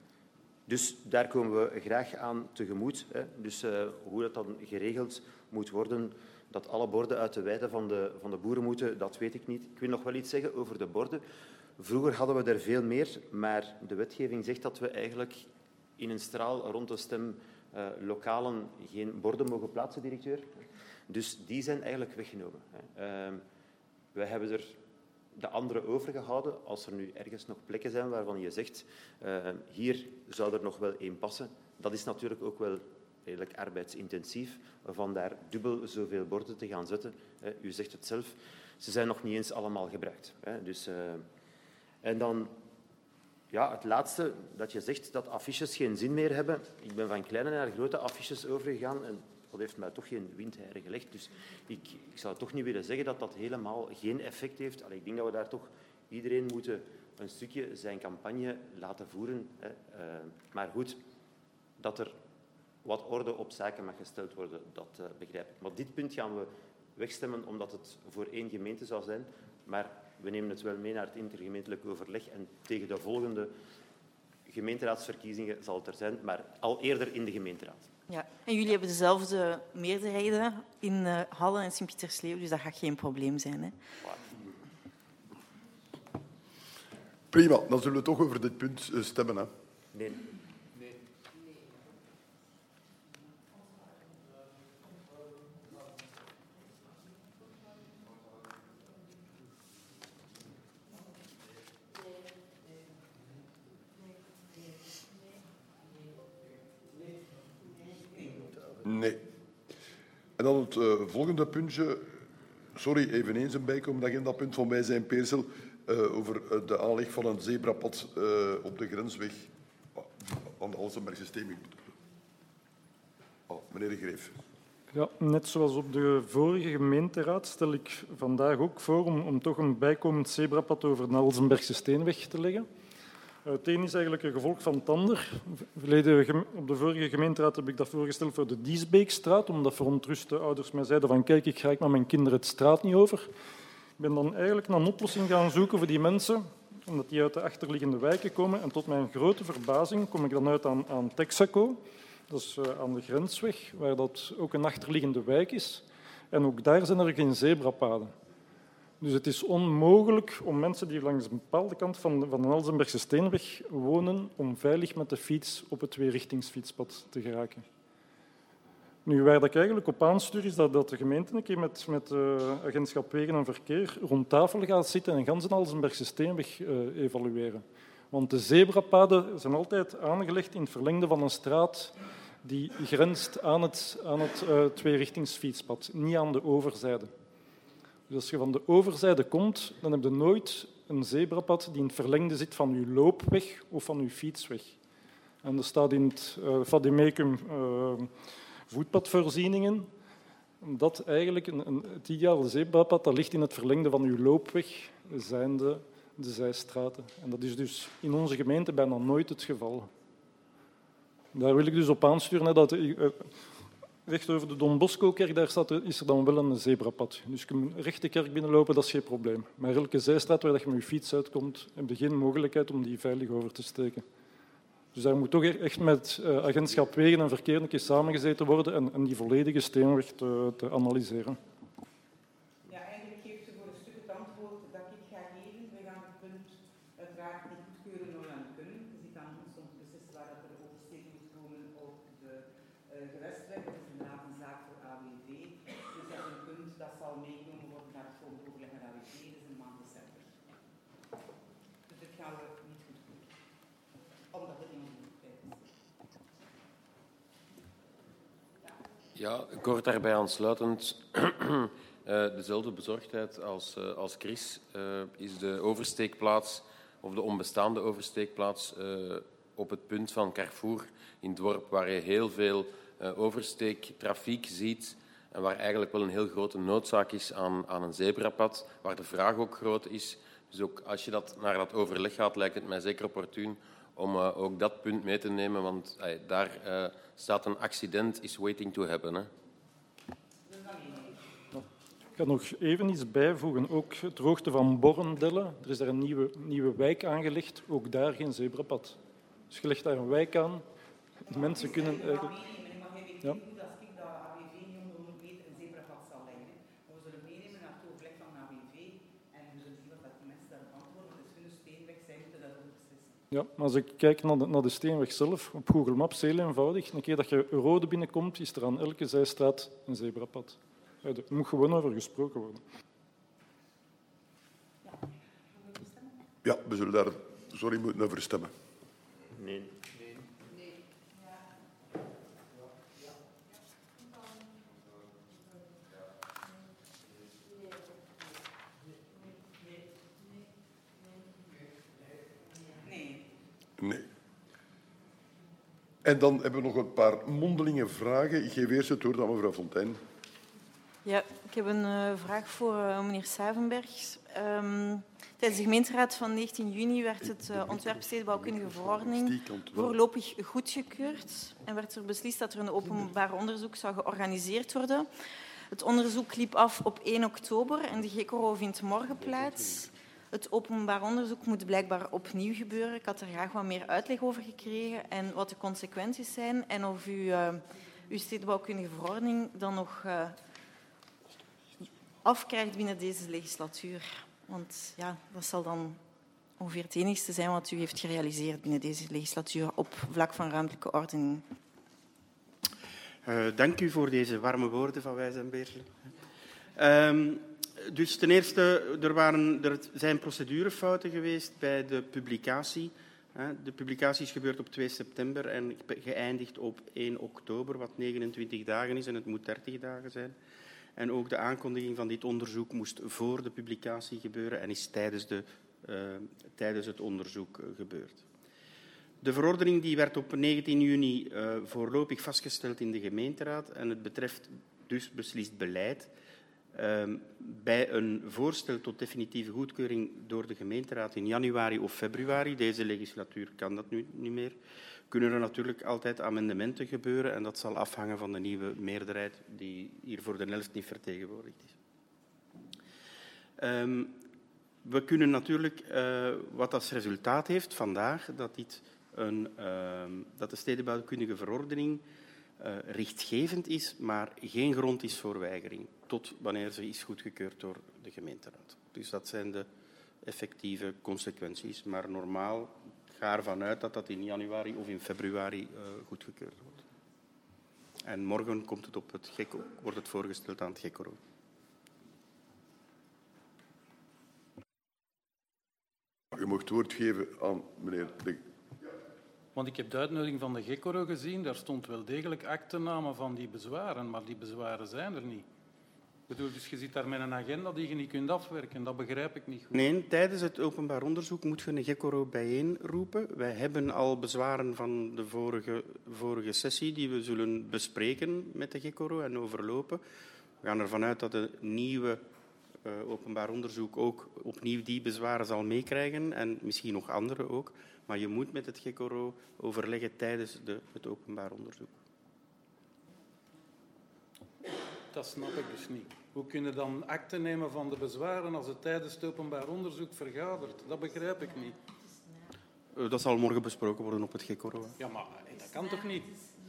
[SPEAKER 4] dus daar komen we graag aan tegemoet. Hè. Dus uh, hoe dat dan geregeld moet worden, dat alle borden uit de weide van de, van de boeren moeten, dat weet ik niet. Ik wil nog wel iets zeggen over de borden. Vroeger hadden we er veel meer, maar de wetgeving zegt dat we eigenlijk in een straal rond de stem uh, lokalen geen borden mogen plaatsen, directeur. Dus die zijn eigenlijk weggenomen. Hè. Uh, we hebben er de andere overgehouden. Als er nu ergens nog plekken zijn waarvan je zegt, uh, hier zou er nog wel één passen. Dat is natuurlijk ook wel redelijk arbeidsintensief, van daar dubbel zoveel borden te gaan zetten. Hè. U zegt het zelf, ze zijn nog niet eens allemaal gebruikt. Hè. Dus, uh, en dan ja, het laatste, dat je zegt dat affiches geen zin meer hebben. Ik ben van kleine naar grote affiches overgegaan en dat heeft mij toch geen windeieren gelegd. Dus ik, ik zou toch niet willen zeggen dat dat helemaal geen effect heeft. Allee, ik denk dat we daar toch iedereen moeten een stukje zijn campagne laten voeren. Hè. Uh, maar goed, dat er wat orde op zaken mag gesteld worden, dat uh, begrijp ik. Maar dit punt gaan we wegstemmen omdat het voor één gemeente zou zijn. Maar we nemen het wel mee naar het intergemeentelijk overleg en tegen de volgende gemeenteraadsverkiezingen zal het er zijn, maar al eerder in de gemeenteraad.
[SPEAKER 5] Ja, en jullie hebben dezelfde meerderheden in uh, Halle en Sint-Pietersleeuw, dus dat gaat geen probleem zijn. Hè?
[SPEAKER 1] Prima, dan zullen we toch over dit punt stemmen. Hè?
[SPEAKER 4] Nee.
[SPEAKER 1] Nee. En dan het uh, volgende puntje. Sorry, eveneens een bijkomend agendapunt van wij zijn Peersel. Uh, over uh, de aanleg van een zebrapad uh, op de grensweg uh, aan de Alsenbergse Steenweg. Oh, meneer de Greef.
[SPEAKER 9] Ja, net zoals op de vorige gemeenteraad stel ik vandaag ook voor om, om toch een bijkomend zebrapad over de Alsenbergse Steenweg te leggen. Het een is eigenlijk een gevolg van het ander. Verleden, op de vorige gemeenteraad heb ik dat voorgesteld voor de Diesbeekstraat, omdat verontruste ouders mij zeiden van kijk, ik ga met mijn kinderen het straat niet over. Ik ben dan eigenlijk naar een oplossing gaan zoeken voor die mensen, omdat die uit de achterliggende wijken komen. En tot mijn grote verbazing kom ik dan uit aan, aan Texaco. Dat is uh, aan de grensweg, waar dat ook een achterliggende wijk is. En ook daar zijn er geen zebrapaden. Dus het is onmogelijk om mensen die langs een bepaalde kant van, van de Elsenbergse Steenweg wonen, om veilig met de fiets op het tweerichtingsfietspad te geraken. Nu, waar ik eigenlijk op aanstuur, is dat, dat de gemeente een keer met, met uh, agentschap Wegen en Verkeer rond tafel gaat zitten en gans de Elsenbergse Steenweg uh, evalueren. Want de zebrapaden zijn altijd aangelegd in het verlengde van een straat die grenst aan het, aan het uh, tweerichtingsfietspad, niet aan de overzijde. Dus als je van de overzijde komt, dan heb je nooit een zebrapad die in het verlengde zit van je loopweg of van je fietsweg. En er staat in het uh, vademecum uh, voetpadvoorzieningen dat eigenlijk een, een, het ideale zebrapad dat ligt in het verlengde van je loopweg, zijn de, de zijstraten. En dat is dus in onze gemeente bijna nooit het geval. Daar wil ik dus op aansturen hè, dat... Uh, recht over de Don Bosco-kerk, daar staat, is er dan wel een zebrapad. Dus je kunt recht de kerk binnenlopen, dat is geen probleem. Maar elke zijstraat waar je met je fiets uitkomt, heb je geen mogelijkheid om die veilig over te steken. Dus daar moet toch echt met uh, agentschap Wegen en Verkeer een keer samengezeten worden en, en die volledige steenweg te, te analyseren.
[SPEAKER 8] Ja, eigenlijk geeft ze voor een stuk het antwoord dat ik ga geven. We gaan het punt uiteraard niet goedkeuren nog aan kunnen. Je ziet aan ons om te beslissen waar dat er oversteek moet komen op de uh, gewestweg. Dat is inderdaad een zaak voor A W V. Dus dat is een punt dat zal meegenomen worden naar het volgende overleg met A W V. Dat is in maand december. Dus dit gaan we niet goedkeuren. Omdat het in onze tijd is.
[SPEAKER 6] Ja, kort daarbij aansluitend. uh, dezelfde bezorgdheid als, uh, als Chris uh, is de oversteekplaats of de onbestaande oversteekplaats uh, op het punt van Carrefour in het dorp, waar je heel veel uh, oversteektrafiek ziet en waar eigenlijk wel een heel grote noodzaak is aan, aan een zebrapad, waar de vraag ook groot is. Dus ook als je dat, naar dat overleg gaat, lijkt het mij zeker opportun om uh, ook dat punt mee te nemen, want uh, daar uh, staat een accident is waiting to happen. Hè.
[SPEAKER 9] Ik ga nog even iets bijvoegen. Ook het hoogte van Borrendelle. Er is daar een nieuwe, nieuwe wijk aangelegd. Ook daar geen zebrapad. Dus je legt daar een wijk aan. De mensen kunnen eigenlijk... Ja. Ja, als ik kijk naar de, naar de Steenweg zelf, op Google Maps, heel eenvoudig. Een keer dat je Rode binnenkomt, is er aan elke zijstraat een zebrapad. Ja, er moet gewoon over gesproken worden.
[SPEAKER 1] Ja, we zullen daar, sorry, moeten over stemmen.
[SPEAKER 4] Nee.
[SPEAKER 1] Nee. En dan hebben we nog een paar mondelinge vragen. Ik geef eerst het woord aan mevrouw Fontijn.
[SPEAKER 5] Ja, ik heb een uh, vraag voor uh, meneer Suyvenberg. Um, tijdens de gemeenteraad van negentien juni werd het uh, ontwerp stedenbouwkundige verordening voorlopig goedgekeurd en werd er beslist dat er een openbaar onderzoek zou georganiseerd worden. Het onderzoek liep af op één oktober en de G E C O R O vindt morgen plaats. Het openbaar onderzoek moet blijkbaar opnieuw gebeuren. Ik had er graag wat meer uitleg over gekregen en wat de consequenties zijn en of u uh, uw stedenbouwkundige verordening dan nog uh, afkrijgt binnen deze legislatuur. Want ja, dat zal dan ongeveer het enigste zijn wat u heeft gerealiseerd binnen deze legislatuur op vlak van ruimtelijke ordening.
[SPEAKER 10] Uh, dank u voor deze warme woorden van Wijs en Beerle. Um, Dus ten eerste, er, waren, er zijn procedurefouten geweest bij de publicatie. De publicatie is gebeurd op twee september en geëindigd op één oktober, wat negenentwintig dagen is en het moet dertig dagen zijn. En ook de aankondiging van dit onderzoek moest voor de publicatie gebeuren en is tijdens, de, uh, tijdens het onderzoek uh, gebeurd. De verordening die werd op negentien juni uh, voorlopig vastgesteld in de gemeenteraad en het betreft dus beslist beleid. Um, bij een voorstel tot definitieve goedkeuring door de gemeenteraad in januari of februari, deze legislatuur kan dat nu niet meer, kunnen er natuurlijk altijd amendementen gebeuren en dat zal afhangen van de nieuwe meerderheid die hier voor de helft niet vertegenwoordigd is. Um, we kunnen natuurlijk, uh, wat als resultaat heeft vandaag, dat, dit een, uh, dat de stedenbouwkundige verordening uh, richtgevend is, maar geen grond is voor weigering, tot wanneer ze is goedgekeurd door de gemeenteraad. Dus dat zijn de effectieve consequenties, maar normaal ga ervan uit dat dat in januari of in februari uh, goedgekeurd wordt. En morgen komt het op het GECO, wordt het voorgesteld aan het GECO.
[SPEAKER 1] Je mocht het woord geven aan meneer De...
[SPEAKER 3] Want ik heb de uitnodiging van de GECO gezien, daar stond wel degelijk actename van die bezwaren, maar die bezwaren zijn er niet. Ik bedoel, dus je zit daar met een agenda die je niet kunt afwerken, dat begrijp ik niet goed.
[SPEAKER 10] Nee, tijdens het openbaar onderzoek moet je een GECO bijeenroepen. Wij hebben al bezwaren van de vorige, vorige sessie die we zullen bespreken met de GECO en overlopen. We gaan ervan uit dat de nieuwe uh, openbaar onderzoek ook opnieuw die bezwaren zal meekrijgen en misschien nog andere ook. Maar je moet met het GECO overleggen tijdens de, het openbaar onderzoek.
[SPEAKER 3] Dat snap ik dus niet. Hoe kun je dan akte nemen van de bezwaren als het tijdens het openbaar onderzoek vergadert? Dat begrijp ik niet.
[SPEAKER 10] Uh, dat zal morgen besproken worden op het GECO.
[SPEAKER 3] Ja, maar dat kan toch niet?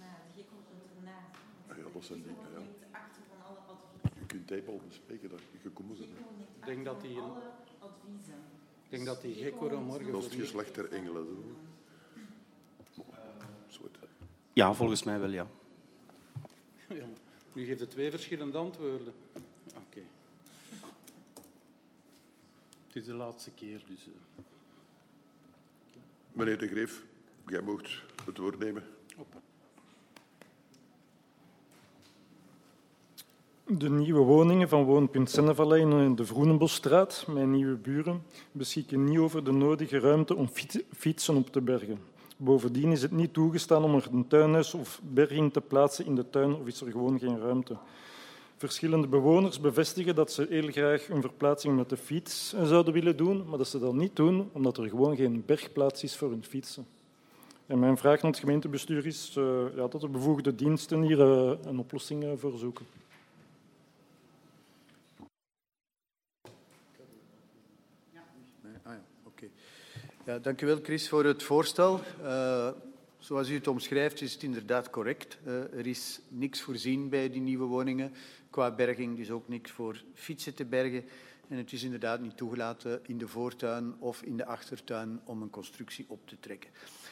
[SPEAKER 1] Ja, dat zijn die, ja. Je kunt het al bespreken, dat je gekomen bent.
[SPEAKER 3] Ik denk dat die... Een... Ik denk dat die GECO morgen...
[SPEAKER 1] Dat is het geslacht der engelen. Zo.
[SPEAKER 10] Ja, volgens mij wel, ja.
[SPEAKER 3] Ja, nu geeft het twee verschillende antwoorden. Oké. Okay. Het is de laatste keer, dus... Uh...
[SPEAKER 1] Meneer De Greef, jij mocht het woord nemen.
[SPEAKER 3] Op.
[SPEAKER 9] De nieuwe woningen van woonpunt Sennevallei in de Vroenenbosstraat, mijn nieuwe buren, beschikken niet over de nodige ruimte om fietsen op te bergen. Bovendien is het niet toegestaan om er een tuinhuis of berging te plaatsen in de tuin of is er gewoon geen ruimte. Verschillende bewoners bevestigen dat ze heel graag een verplaatsing met de fiets zouden willen doen, maar dat ze dat niet doen omdat er gewoon geen bergplaats is voor hun fietsen. En mijn vraag naar het gemeentebestuur is uh, ja, dat de bevoegde diensten hier uh, een oplossing uh, voor zoeken.
[SPEAKER 2] Ja, dank u wel, Chris, voor het voorstel. Uh, zoals u het omschrijft, is het inderdaad correct. Uh, er is niks voorzien bij die nieuwe woningen qua berging, dus ook niks voor fietsen te bergen. En het is inderdaad niet toegelaten in de voortuin of in de achtertuin om een constructie op te trekken.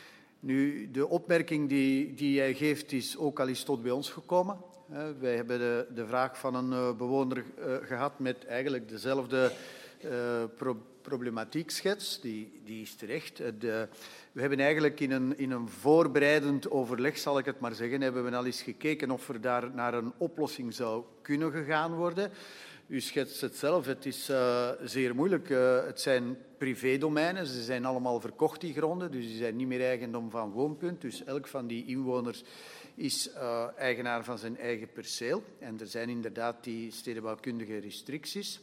[SPEAKER 2] Nu, de opmerking die, die jij geeft is ook al eens tot bij ons gekomen. Uh, wij hebben de, de vraag van een uh, bewoner uh, gehad met eigenlijk dezelfde uh, pro problematiekschets, die, die is terecht. De, we hebben eigenlijk in een, in een voorbereidend overleg, zal ik het maar zeggen, hebben we al eens gekeken of er daar naar een oplossing zou kunnen gegaan worden. U schetst het zelf, het is uh, zeer moeilijk. Uh, het zijn privédomeinen, ze zijn allemaal verkocht, die gronden, dus die zijn niet meer eigendom van Woonpunt. Dus elk van die inwoners is uh, eigenaar van zijn eigen perceel. En er zijn inderdaad die stedenbouwkundige restricties.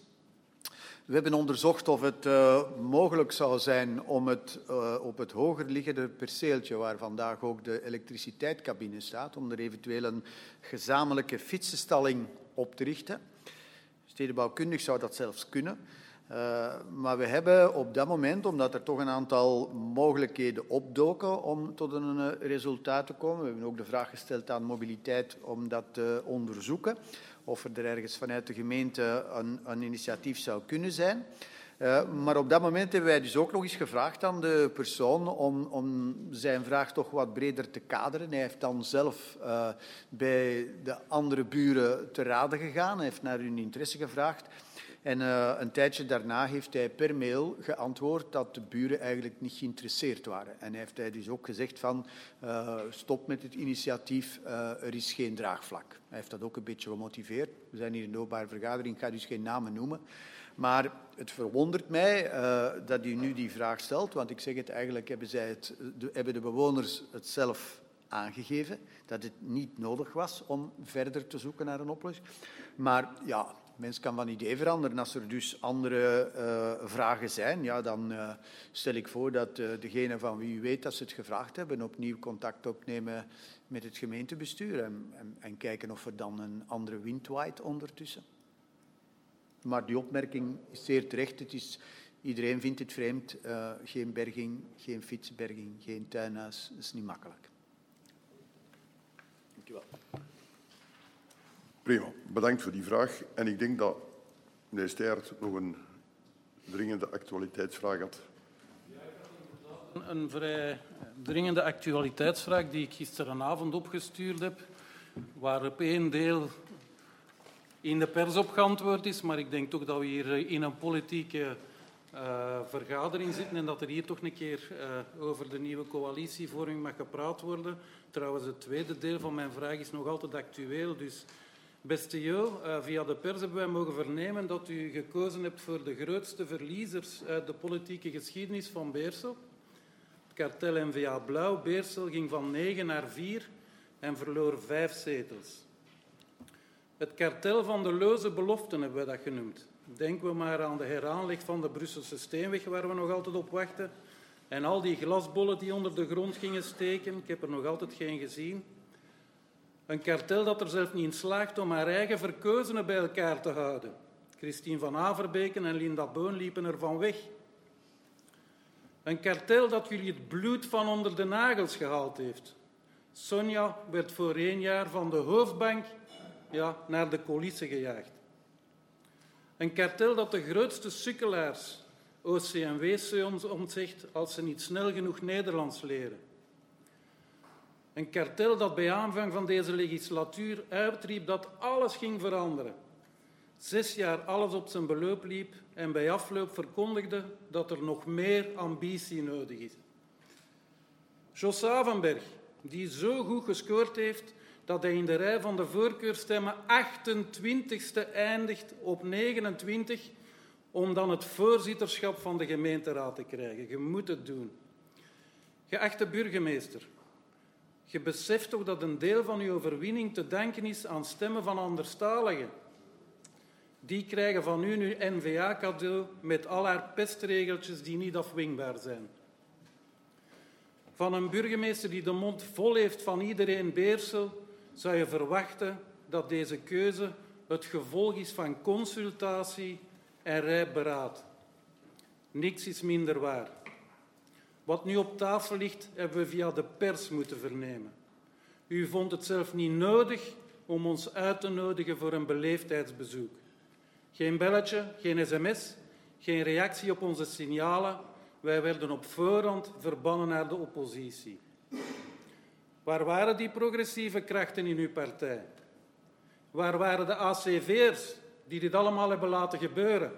[SPEAKER 2] We hebben onderzocht of het uh, mogelijk zou zijn om het uh, op het hoger liggende perceeltje, waar vandaag ook de elektriciteitscabine staat, om er eventueel een gezamenlijke fietsenstalling op te richten. Stedenbouwkundig zou dat zelfs kunnen. Uh, maar we hebben op dat moment, omdat er toch een aantal mogelijkheden opdoken om tot een uh, resultaat te komen, we hebben ook de vraag gesteld aan mobiliteit om dat te onderzoeken, of er ergens vanuit de gemeente een, een initiatief zou kunnen zijn. Uh, maar op dat moment hebben wij dus ook nog eens gevraagd aan de persoon om, om zijn vraag toch wat breder te kaderen. Hij heeft dan zelf uh, bij de andere buren te raden gegaan, hij heeft naar hun interesse gevraagd. En uh, een tijdje daarna heeft hij per mail geantwoord dat de buren eigenlijk niet geïnteresseerd waren. En heeft hij dus ook gezegd van uh, stop met het initiatief, uh, er is geen draagvlak. Hij heeft dat ook een beetje gemotiveerd. We zijn hier in de openbare vergadering, ik ga dus geen namen noemen. Maar het verwondert mij uh, dat u nu die vraag stelt, want ik zeg het eigenlijk, hebben, zij het, de, hebben de bewoners het zelf aangegeven, dat het niet nodig was om verder te zoeken naar een oplossing. Maar ja, mens kan van idee veranderen. Als er dus andere uh, vragen zijn, ja, dan uh, stel ik voor dat uh, degene van wie u weet dat ze het gevraagd hebben, opnieuw contact opnemen met het gemeentebestuur en, en, en kijken of er dan een andere wind waait ondertussen. Maar die opmerking is zeer terecht. Het is, iedereen vindt het vreemd. Uh, geen berging, geen fietsberging, geen tuinhuis. Dat is niet makkelijk. Dank u wel.
[SPEAKER 1] Prima, bedankt voor die vraag. En ik denk dat meneer Steyaert nog een dringende actualiteitsvraag had.
[SPEAKER 3] Een, een vrij dringende actualiteitsvraag die ik gisteravond opgestuurd heb, waarop één deel in de pers op geantwoord is, maar ik denk toch dat we hier in een politieke uh, vergadering zitten en dat er hier toch een keer uh, over de nieuwe coalitievorming mag gepraat worden. Trouwens, het tweede deel van mijn vraag is nog altijd actueel, dus... Beste Jo, uh, via de pers hebben wij mogen vernemen dat u gekozen hebt voor de grootste verliezers uit de politieke geschiedenis van Beersel. Het kartel N V A Blauw Beersel ging van negen naar vier en verloor vijf zetels. Het kartel van de loze beloften hebben we dat genoemd. Denken we maar aan de heraanleg van de Brusselse Steenweg, waar we nog altijd op wachten. En al die glasbollen die onder de grond gingen steken. Ik heb er nog altijd geen gezien. Een kartel dat er zelf niet in slaagt om haar eigen verkozenen bij elkaar te houden. Christine van Averbeken en Linda Boon liepen ervan weg. Een kartel dat jullie het bloed van onder de nagels gehaald heeft. Sonja werd voor één jaar van de hoofdbank ja, naar de coulissen gejaagd. Een kartel dat de grootste sukkelaars O C en W C ontzegt als ze niet snel genoeg Nederlands leren. Een kartel dat bij aanvang van deze legislatuur uitriep dat alles ging veranderen. Zes jaar alles op zijn beloop liep en bij afloop verkondigde dat er nog meer ambitie nodig is. Jos Avenberg, die zo goed gescoord heeft dat hij in de rij van de voorkeurstemmen achtentwintigste eindigt op negenentwintig om dan het voorzitterschap van de gemeenteraad te krijgen. Je moet het doen. Geachte burgemeester, je beseft toch dat een deel van uw overwinning te danken is aan stemmen van anderstaligen. Die krijgen van u nu N V A-cadeau met al haar pestregeltjes die niet afwingbaar zijn. Van een burgemeester die de mond vol heeft van iedereen Beersel, zou je verwachten dat deze keuze het gevolg is van consultatie en rijp beraad. Niks is minder waar. Wat nu op tafel ligt, hebben we via de pers moeten vernemen. U vond het zelf niet nodig om ons uit te nodigen voor een beleefdheidsbezoek. Geen belletje, geen sms, geen reactie op onze signalen. Wij werden op voorhand verbannen naar de oppositie. Waar waren die progressieve krachten in uw partij? Waar waren de A C V'ers die dit allemaal hebben laten gebeuren?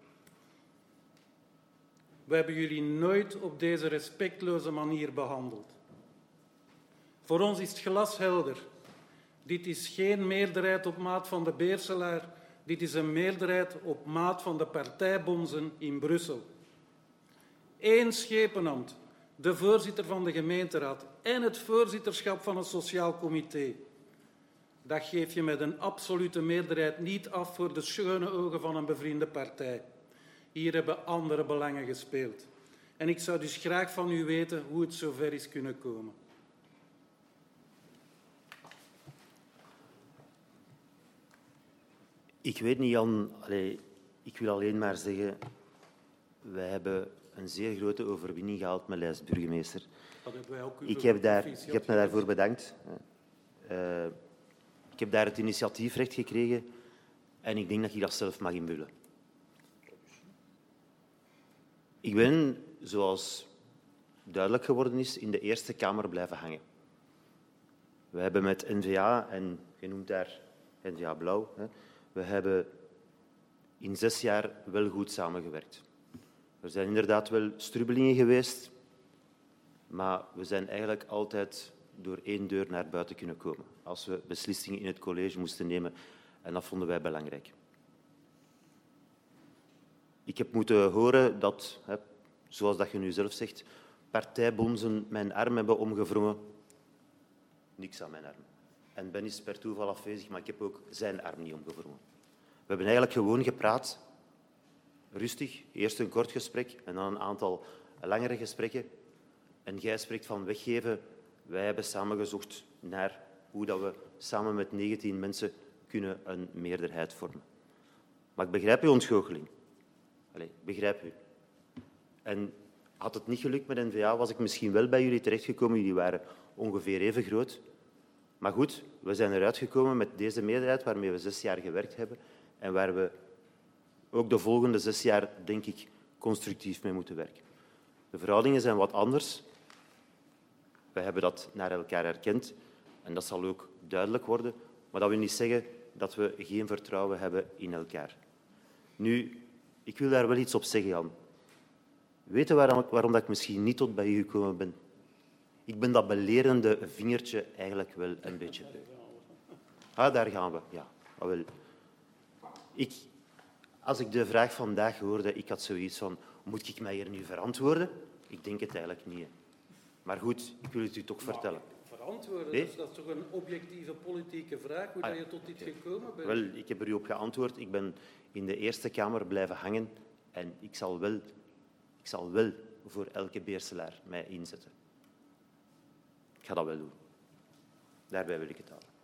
[SPEAKER 3] We hebben jullie nooit op deze respectloze manier behandeld. Voor ons is het glashelder. Dit is geen meerderheid op maat van de Beerselaar. Dit is een meerderheid op maat van de partijbonzen in Brussel. Eén schepenambt, de voorzitter van de gemeenteraad en het voorzitterschap van het sociaal comité. Dat geef je met een absolute meerderheid niet af voor de schone ogen van een bevriende partij. Hier hebben andere belangen gespeeld. En ik zou dus graag van u weten hoe het zover is kunnen komen.
[SPEAKER 4] Ik weet niet, Jan. Allee, ik wil alleen maar zeggen, wij hebben een zeer grote overwinning gehaald met lijstburgemeester.
[SPEAKER 3] Dat hebben wij ook.
[SPEAKER 4] Ik heb, daar, ik heb me daarvoor bedankt. Uh, ik heb daar het initiatiefrecht gekregen en ik denk dat ik dat zelf mag invullen. Ik ben, zoals duidelijk geworden is, in de Eerste Kamer blijven hangen. We hebben met N V A, en je noemt daar N V A Blauw, hè, we hebben in zes jaar wel goed samengewerkt. Er zijn inderdaad wel strubbelingen geweest, maar we zijn eigenlijk altijd door één deur naar buiten kunnen komen. Als we beslissingen in het college moesten nemen, en dat vonden wij belangrijk. Ik heb moeten horen dat, hè, zoals dat je nu zelf zegt, partijbonzen mijn arm hebben omgewrongen. Niks aan mijn arm. En Ben is per toeval afwezig, maar ik heb ook zijn arm niet omgewrongen. We hebben eigenlijk gewoon gepraat, rustig, eerst een kort gesprek en dan een aantal langere gesprekken. En jij spreekt van weggeven. Wij hebben samen gezocht naar hoe dat we samen met negentien mensen kunnen een meerderheid vormen. Maar ik begrijp uw ontgoocheling. Allee, ik begrijp u. En had het niet gelukt met N V A, was ik misschien wel bij jullie terechtgekomen. Jullie waren ongeveer even groot. Maar goed, we zijn eruit gekomen met deze meerderheid waarmee we zes jaar gewerkt hebben en waar we ook de volgende zes jaar, denk ik, constructief mee moeten werken. De verhoudingen zijn wat anders. We hebben dat naar elkaar erkend en dat zal ook duidelijk worden. Maar dat wil niet zeggen dat we geen vertrouwen hebben in elkaar. Nu, ik wil daar wel iets op zeggen, Jan. Weet je waarom, waarom dat ik misschien niet tot bij u gekomen ben? Ik ben dat belerende vingertje eigenlijk wel een beetje beu. Ah, daar gaan we. Ja, ah, wel. Ik, als ik de vraag vandaag hoorde, ik had zoiets van, moet ik mij hier nu verantwoorden? Ik denk het eigenlijk niet. Hè. Maar goed, ik wil het u toch maar vertellen.
[SPEAKER 3] Verantwoorden? Nee? Dus dat is toch een objectieve politieke vraag, hoe ah, dat je tot dit gekomen bent?
[SPEAKER 4] Wel, ik heb er u op geantwoord. Ik ben in de Eerste Kamer blijven hangen en ik zal wel, ik zal wel voor elke Beerselaar mij inzetten. Ik ga dat wel doen. Daarbij wil ik het houden.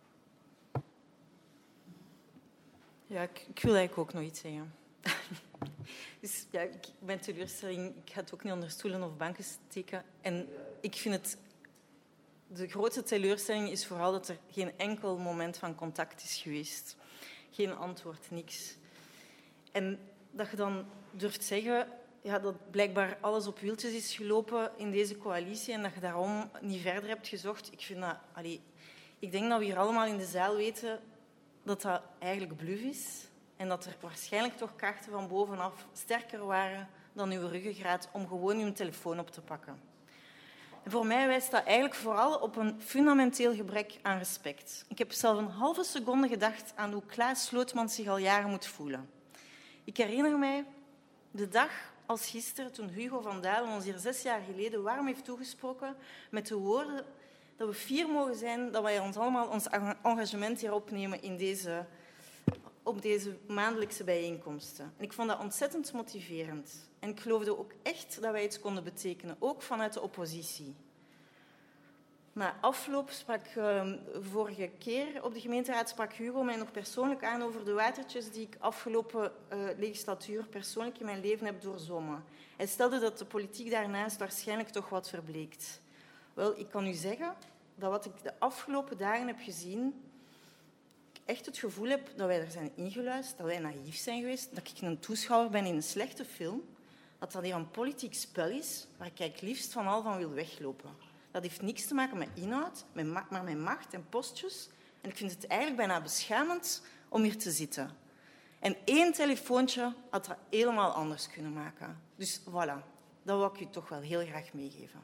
[SPEAKER 5] Ja, ik, ik wil eigenlijk ook nog iets zeggen. Dus ja, ik, mijn teleurstelling, ik ga het ook niet onder stoelen of banken steken. En ik vind het... De grootste teleurstelling is vooral dat er geen enkel moment van contact is geweest. Geen antwoord, niks. En dat je dan durft zeggen ja, dat blijkbaar alles op wieltjes is gelopen in deze coalitie en dat je daarom niet verder hebt gezocht. Ik vind dat... Allee, ik denk dat we hier allemaal in de zaal weten dat dat eigenlijk bluf is en dat er waarschijnlijk toch krachten van bovenaf sterker waren dan uw ruggengraat om gewoon uw telefoon op te pakken. En voor mij wijst dat eigenlijk vooral op een fundamenteel gebrek aan respect. Ik heb zelf een halve seconde gedacht aan hoe Klaas Slootmans zich al jaren moet voelen. Ik herinner mij de dag als gisteren, toen Hugo van Dalen ons hier zes jaar geleden warm heeft toegesproken met de woorden dat we fier mogen zijn dat wij ons allemaal ons engagement hier opnemen in deze, op deze maandelijkse bijeenkomsten. En ik vond dat ontzettend motiverend. En ik geloofde ook echt dat wij iets konden betekenen, ook vanuit de oppositie. Na afloop sprak uh, vorige keer op de gemeenteraad sprak Hugo mij nog persoonlijk aan over de watertjes die ik afgelopen uh, legislatuur persoonlijk in mijn leven heb doorzwommen. Hij stelde dat de politiek daarnaast waarschijnlijk toch wat verbleekt. Wel, ik kan u zeggen dat wat ik de afgelopen dagen heb gezien, ik echt het gevoel heb dat wij er zijn ingeluisterd, dat wij naïef zijn geweest, dat ik een toeschouwer ben in een slechte film, dat dat hier een politiek spel is waar ik eigenlijk liefst van al van wil weglopen. Dat heeft niks te maken met inhoud, maar met macht en postjes. En ik vind het eigenlijk bijna beschamend om hier te zitten. En één telefoontje had dat helemaal anders kunnen maken. Dus voilà, dat wil ik u toch wel heel graag meegeven.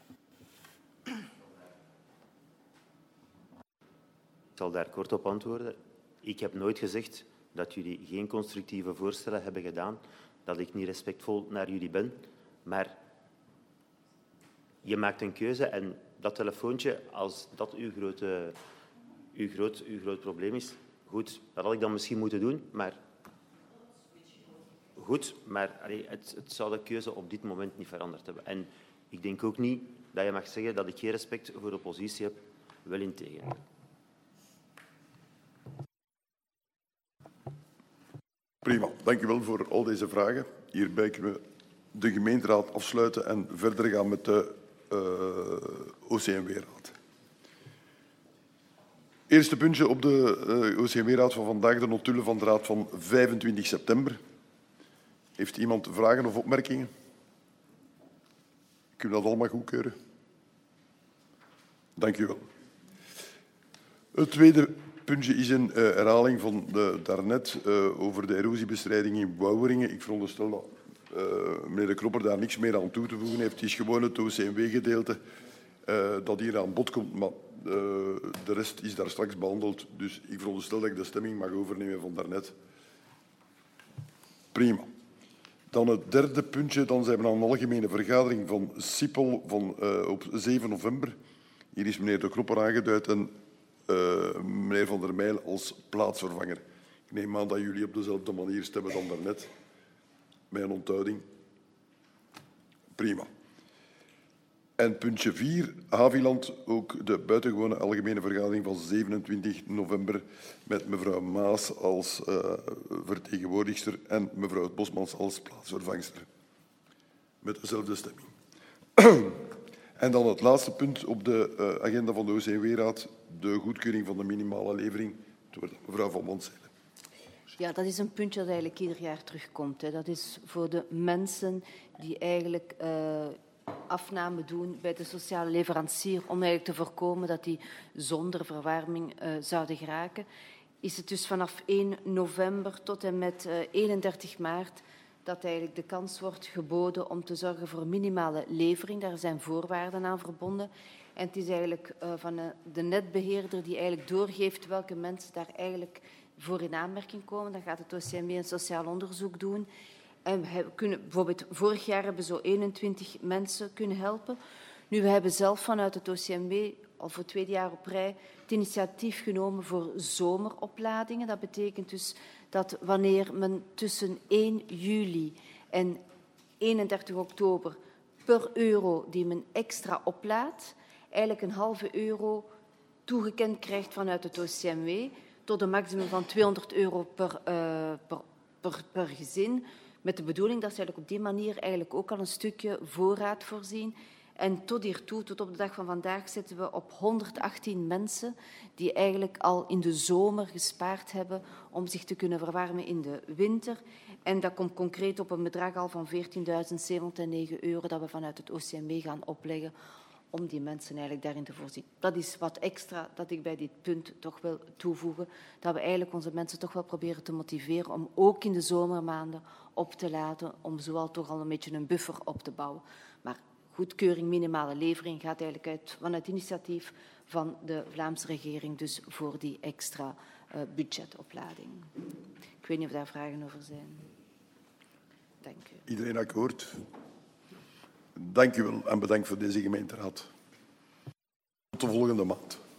[SPEAKER 4] Ik zal daar kort op antwoorden. Ik heb nooit gezegd dat jullie geen constructieve voorstellen hebben gedaan, dat ik niet respectvol naar jullie ben, maar je maakt een keuze en dat telefoontje, als dat uw, grote, uw, groot, uw groot probleem is, goed, dat had ik dan misschien moeten doen, maar goed, maar allee, het, het zou de keuze op dit moment niet veranderd hebben. En ik denk ook niet dat je mag zeggen dat ik geen respect voor de oppositie heb, wel integendeel.
[SPEAKER 1] Prima, dank u wel voor al deze vragen. Hierbij kunnen we de gemeenteraad afsluiten en verder gaan met de uh, O C M W-raad. Eerste puntje op de uh, O C M W-raad van vandaag, de notulen van de raad van vijfentwintig september. Heeft iemand vragen of opmerkingen? Kunnen we dat allemaal goedkeuren? Dank u wel. Het tweede puntje is een uh, herhaling van de, daarnet uh, over de erosiebestrijding in Wouweringen. Ik veronderstel dat uh, meneer De Kropper daar niks meer aan toe te voegen heeft. Het is gewoon het O C M W-gedeelte uh, dat hier aan bod komt, maar uh, de rest is daar straks behandeld. Dus ik veronderstel dat ik de stemming mag overnemen van daarnet. Prima. Dan het derde puntje, dan zijn we aan een algemene vergadering van SIPOL van, uh, op zeven november. Hier is meneer De Kropper aangeduid en uh, meneer Van der Meijl als plaatsvervanger. Ik neem aan dat jullie op dezelfde manier stemmen dan daarnet. Met een onthouding. Prima. En puntje vier, Haviland, ook de buitengewone algemene vergadering van zevenentwintig november met mevrouw Maas als uh, vertegenwoordigster en mevrouw Bosmans als plaatsvervangster. Met dezelfde stemming. En dan het laatste punt op de uh, agenda van de O C W Raad, de goedkeuring van de minimale levering. Het wordt mevrouw Van Bontzeile.
[SPEAKER 11] Ja, dat is een puntje dat eigenlijk ieder jaar terugkomt. Hè. Dat is voor de mensen die eigenlijk uh, afname doen bij de sociale leverancier om eigenlijk te voorkomen dat die zonder verwarming uh, zouden geraken. Is het dus vanaf één november tot en met uh, eenendertig maart dat eigenlijk de kans wordt geboden om te zorgen voor een minimale levering. Daar zijn voorwaarden aan verbonden. En het is eigenlijk uh, van uh, de netbeheerder die eigenlijk doorgeeft welke mensen daar eigenlijk voor in aanmerking komen. Dan gaat het O C M W een sociaal onderzoek doen. En we kunnen, bijvoorbeeld vorig jaar hebben zo eenentwintig mensen kunnen helpen. Nu, we hebben zelf vanuit het O C M W al voor het tweede jaar op rij het initiatief genomen voor zomeropladingen. Dat betekent dus dat wanneer men tussen één juli en eenendertig oktober per euro die men extra oplaadt, eigenlijk een halve euro toegekend krijgt vanuit het O C M W tot een maximum van tweehonderd euro per, uh, per, per, per gezin. Met de bedoeling dat ze eigenlijk op die manier eigenlijk ook al een stukje voorraad voorzien. En tot hiertoe, tot op de dag van vandaag, zitten we op honderdachttien mensen die eigenlijk al in de zomer gespaard hebben om zich te kunnen verwarmen in de winter. En dat komt concreet op een bedrag al van veertienduizend zevenhonderdnegen euro dat we vanuit het O C M W gaan opleggen om die mensen eigenlijk daarin te voorzien. Dat is wat extra dat ik bij dit punt toch wil toevoegen. Dat we eigenlijk onze mensen toch wel proberen te motiveren om ook in de zomermaanden op te laten, om zowel toch al een beetje een buffer op te bouwen. Maar goedkeuring minimale levering gaat eigenlijk uit van het initiatief van de Vlaamse regering, dus voor die extra uh, budgetoplading. Ik weet niet of daar vragen over zijn. Dank u.
[SPEAKER 1] Iedereen akkoord? Dank u wel en bedankt voor deze gemeenteraad. Tot de volgende maand.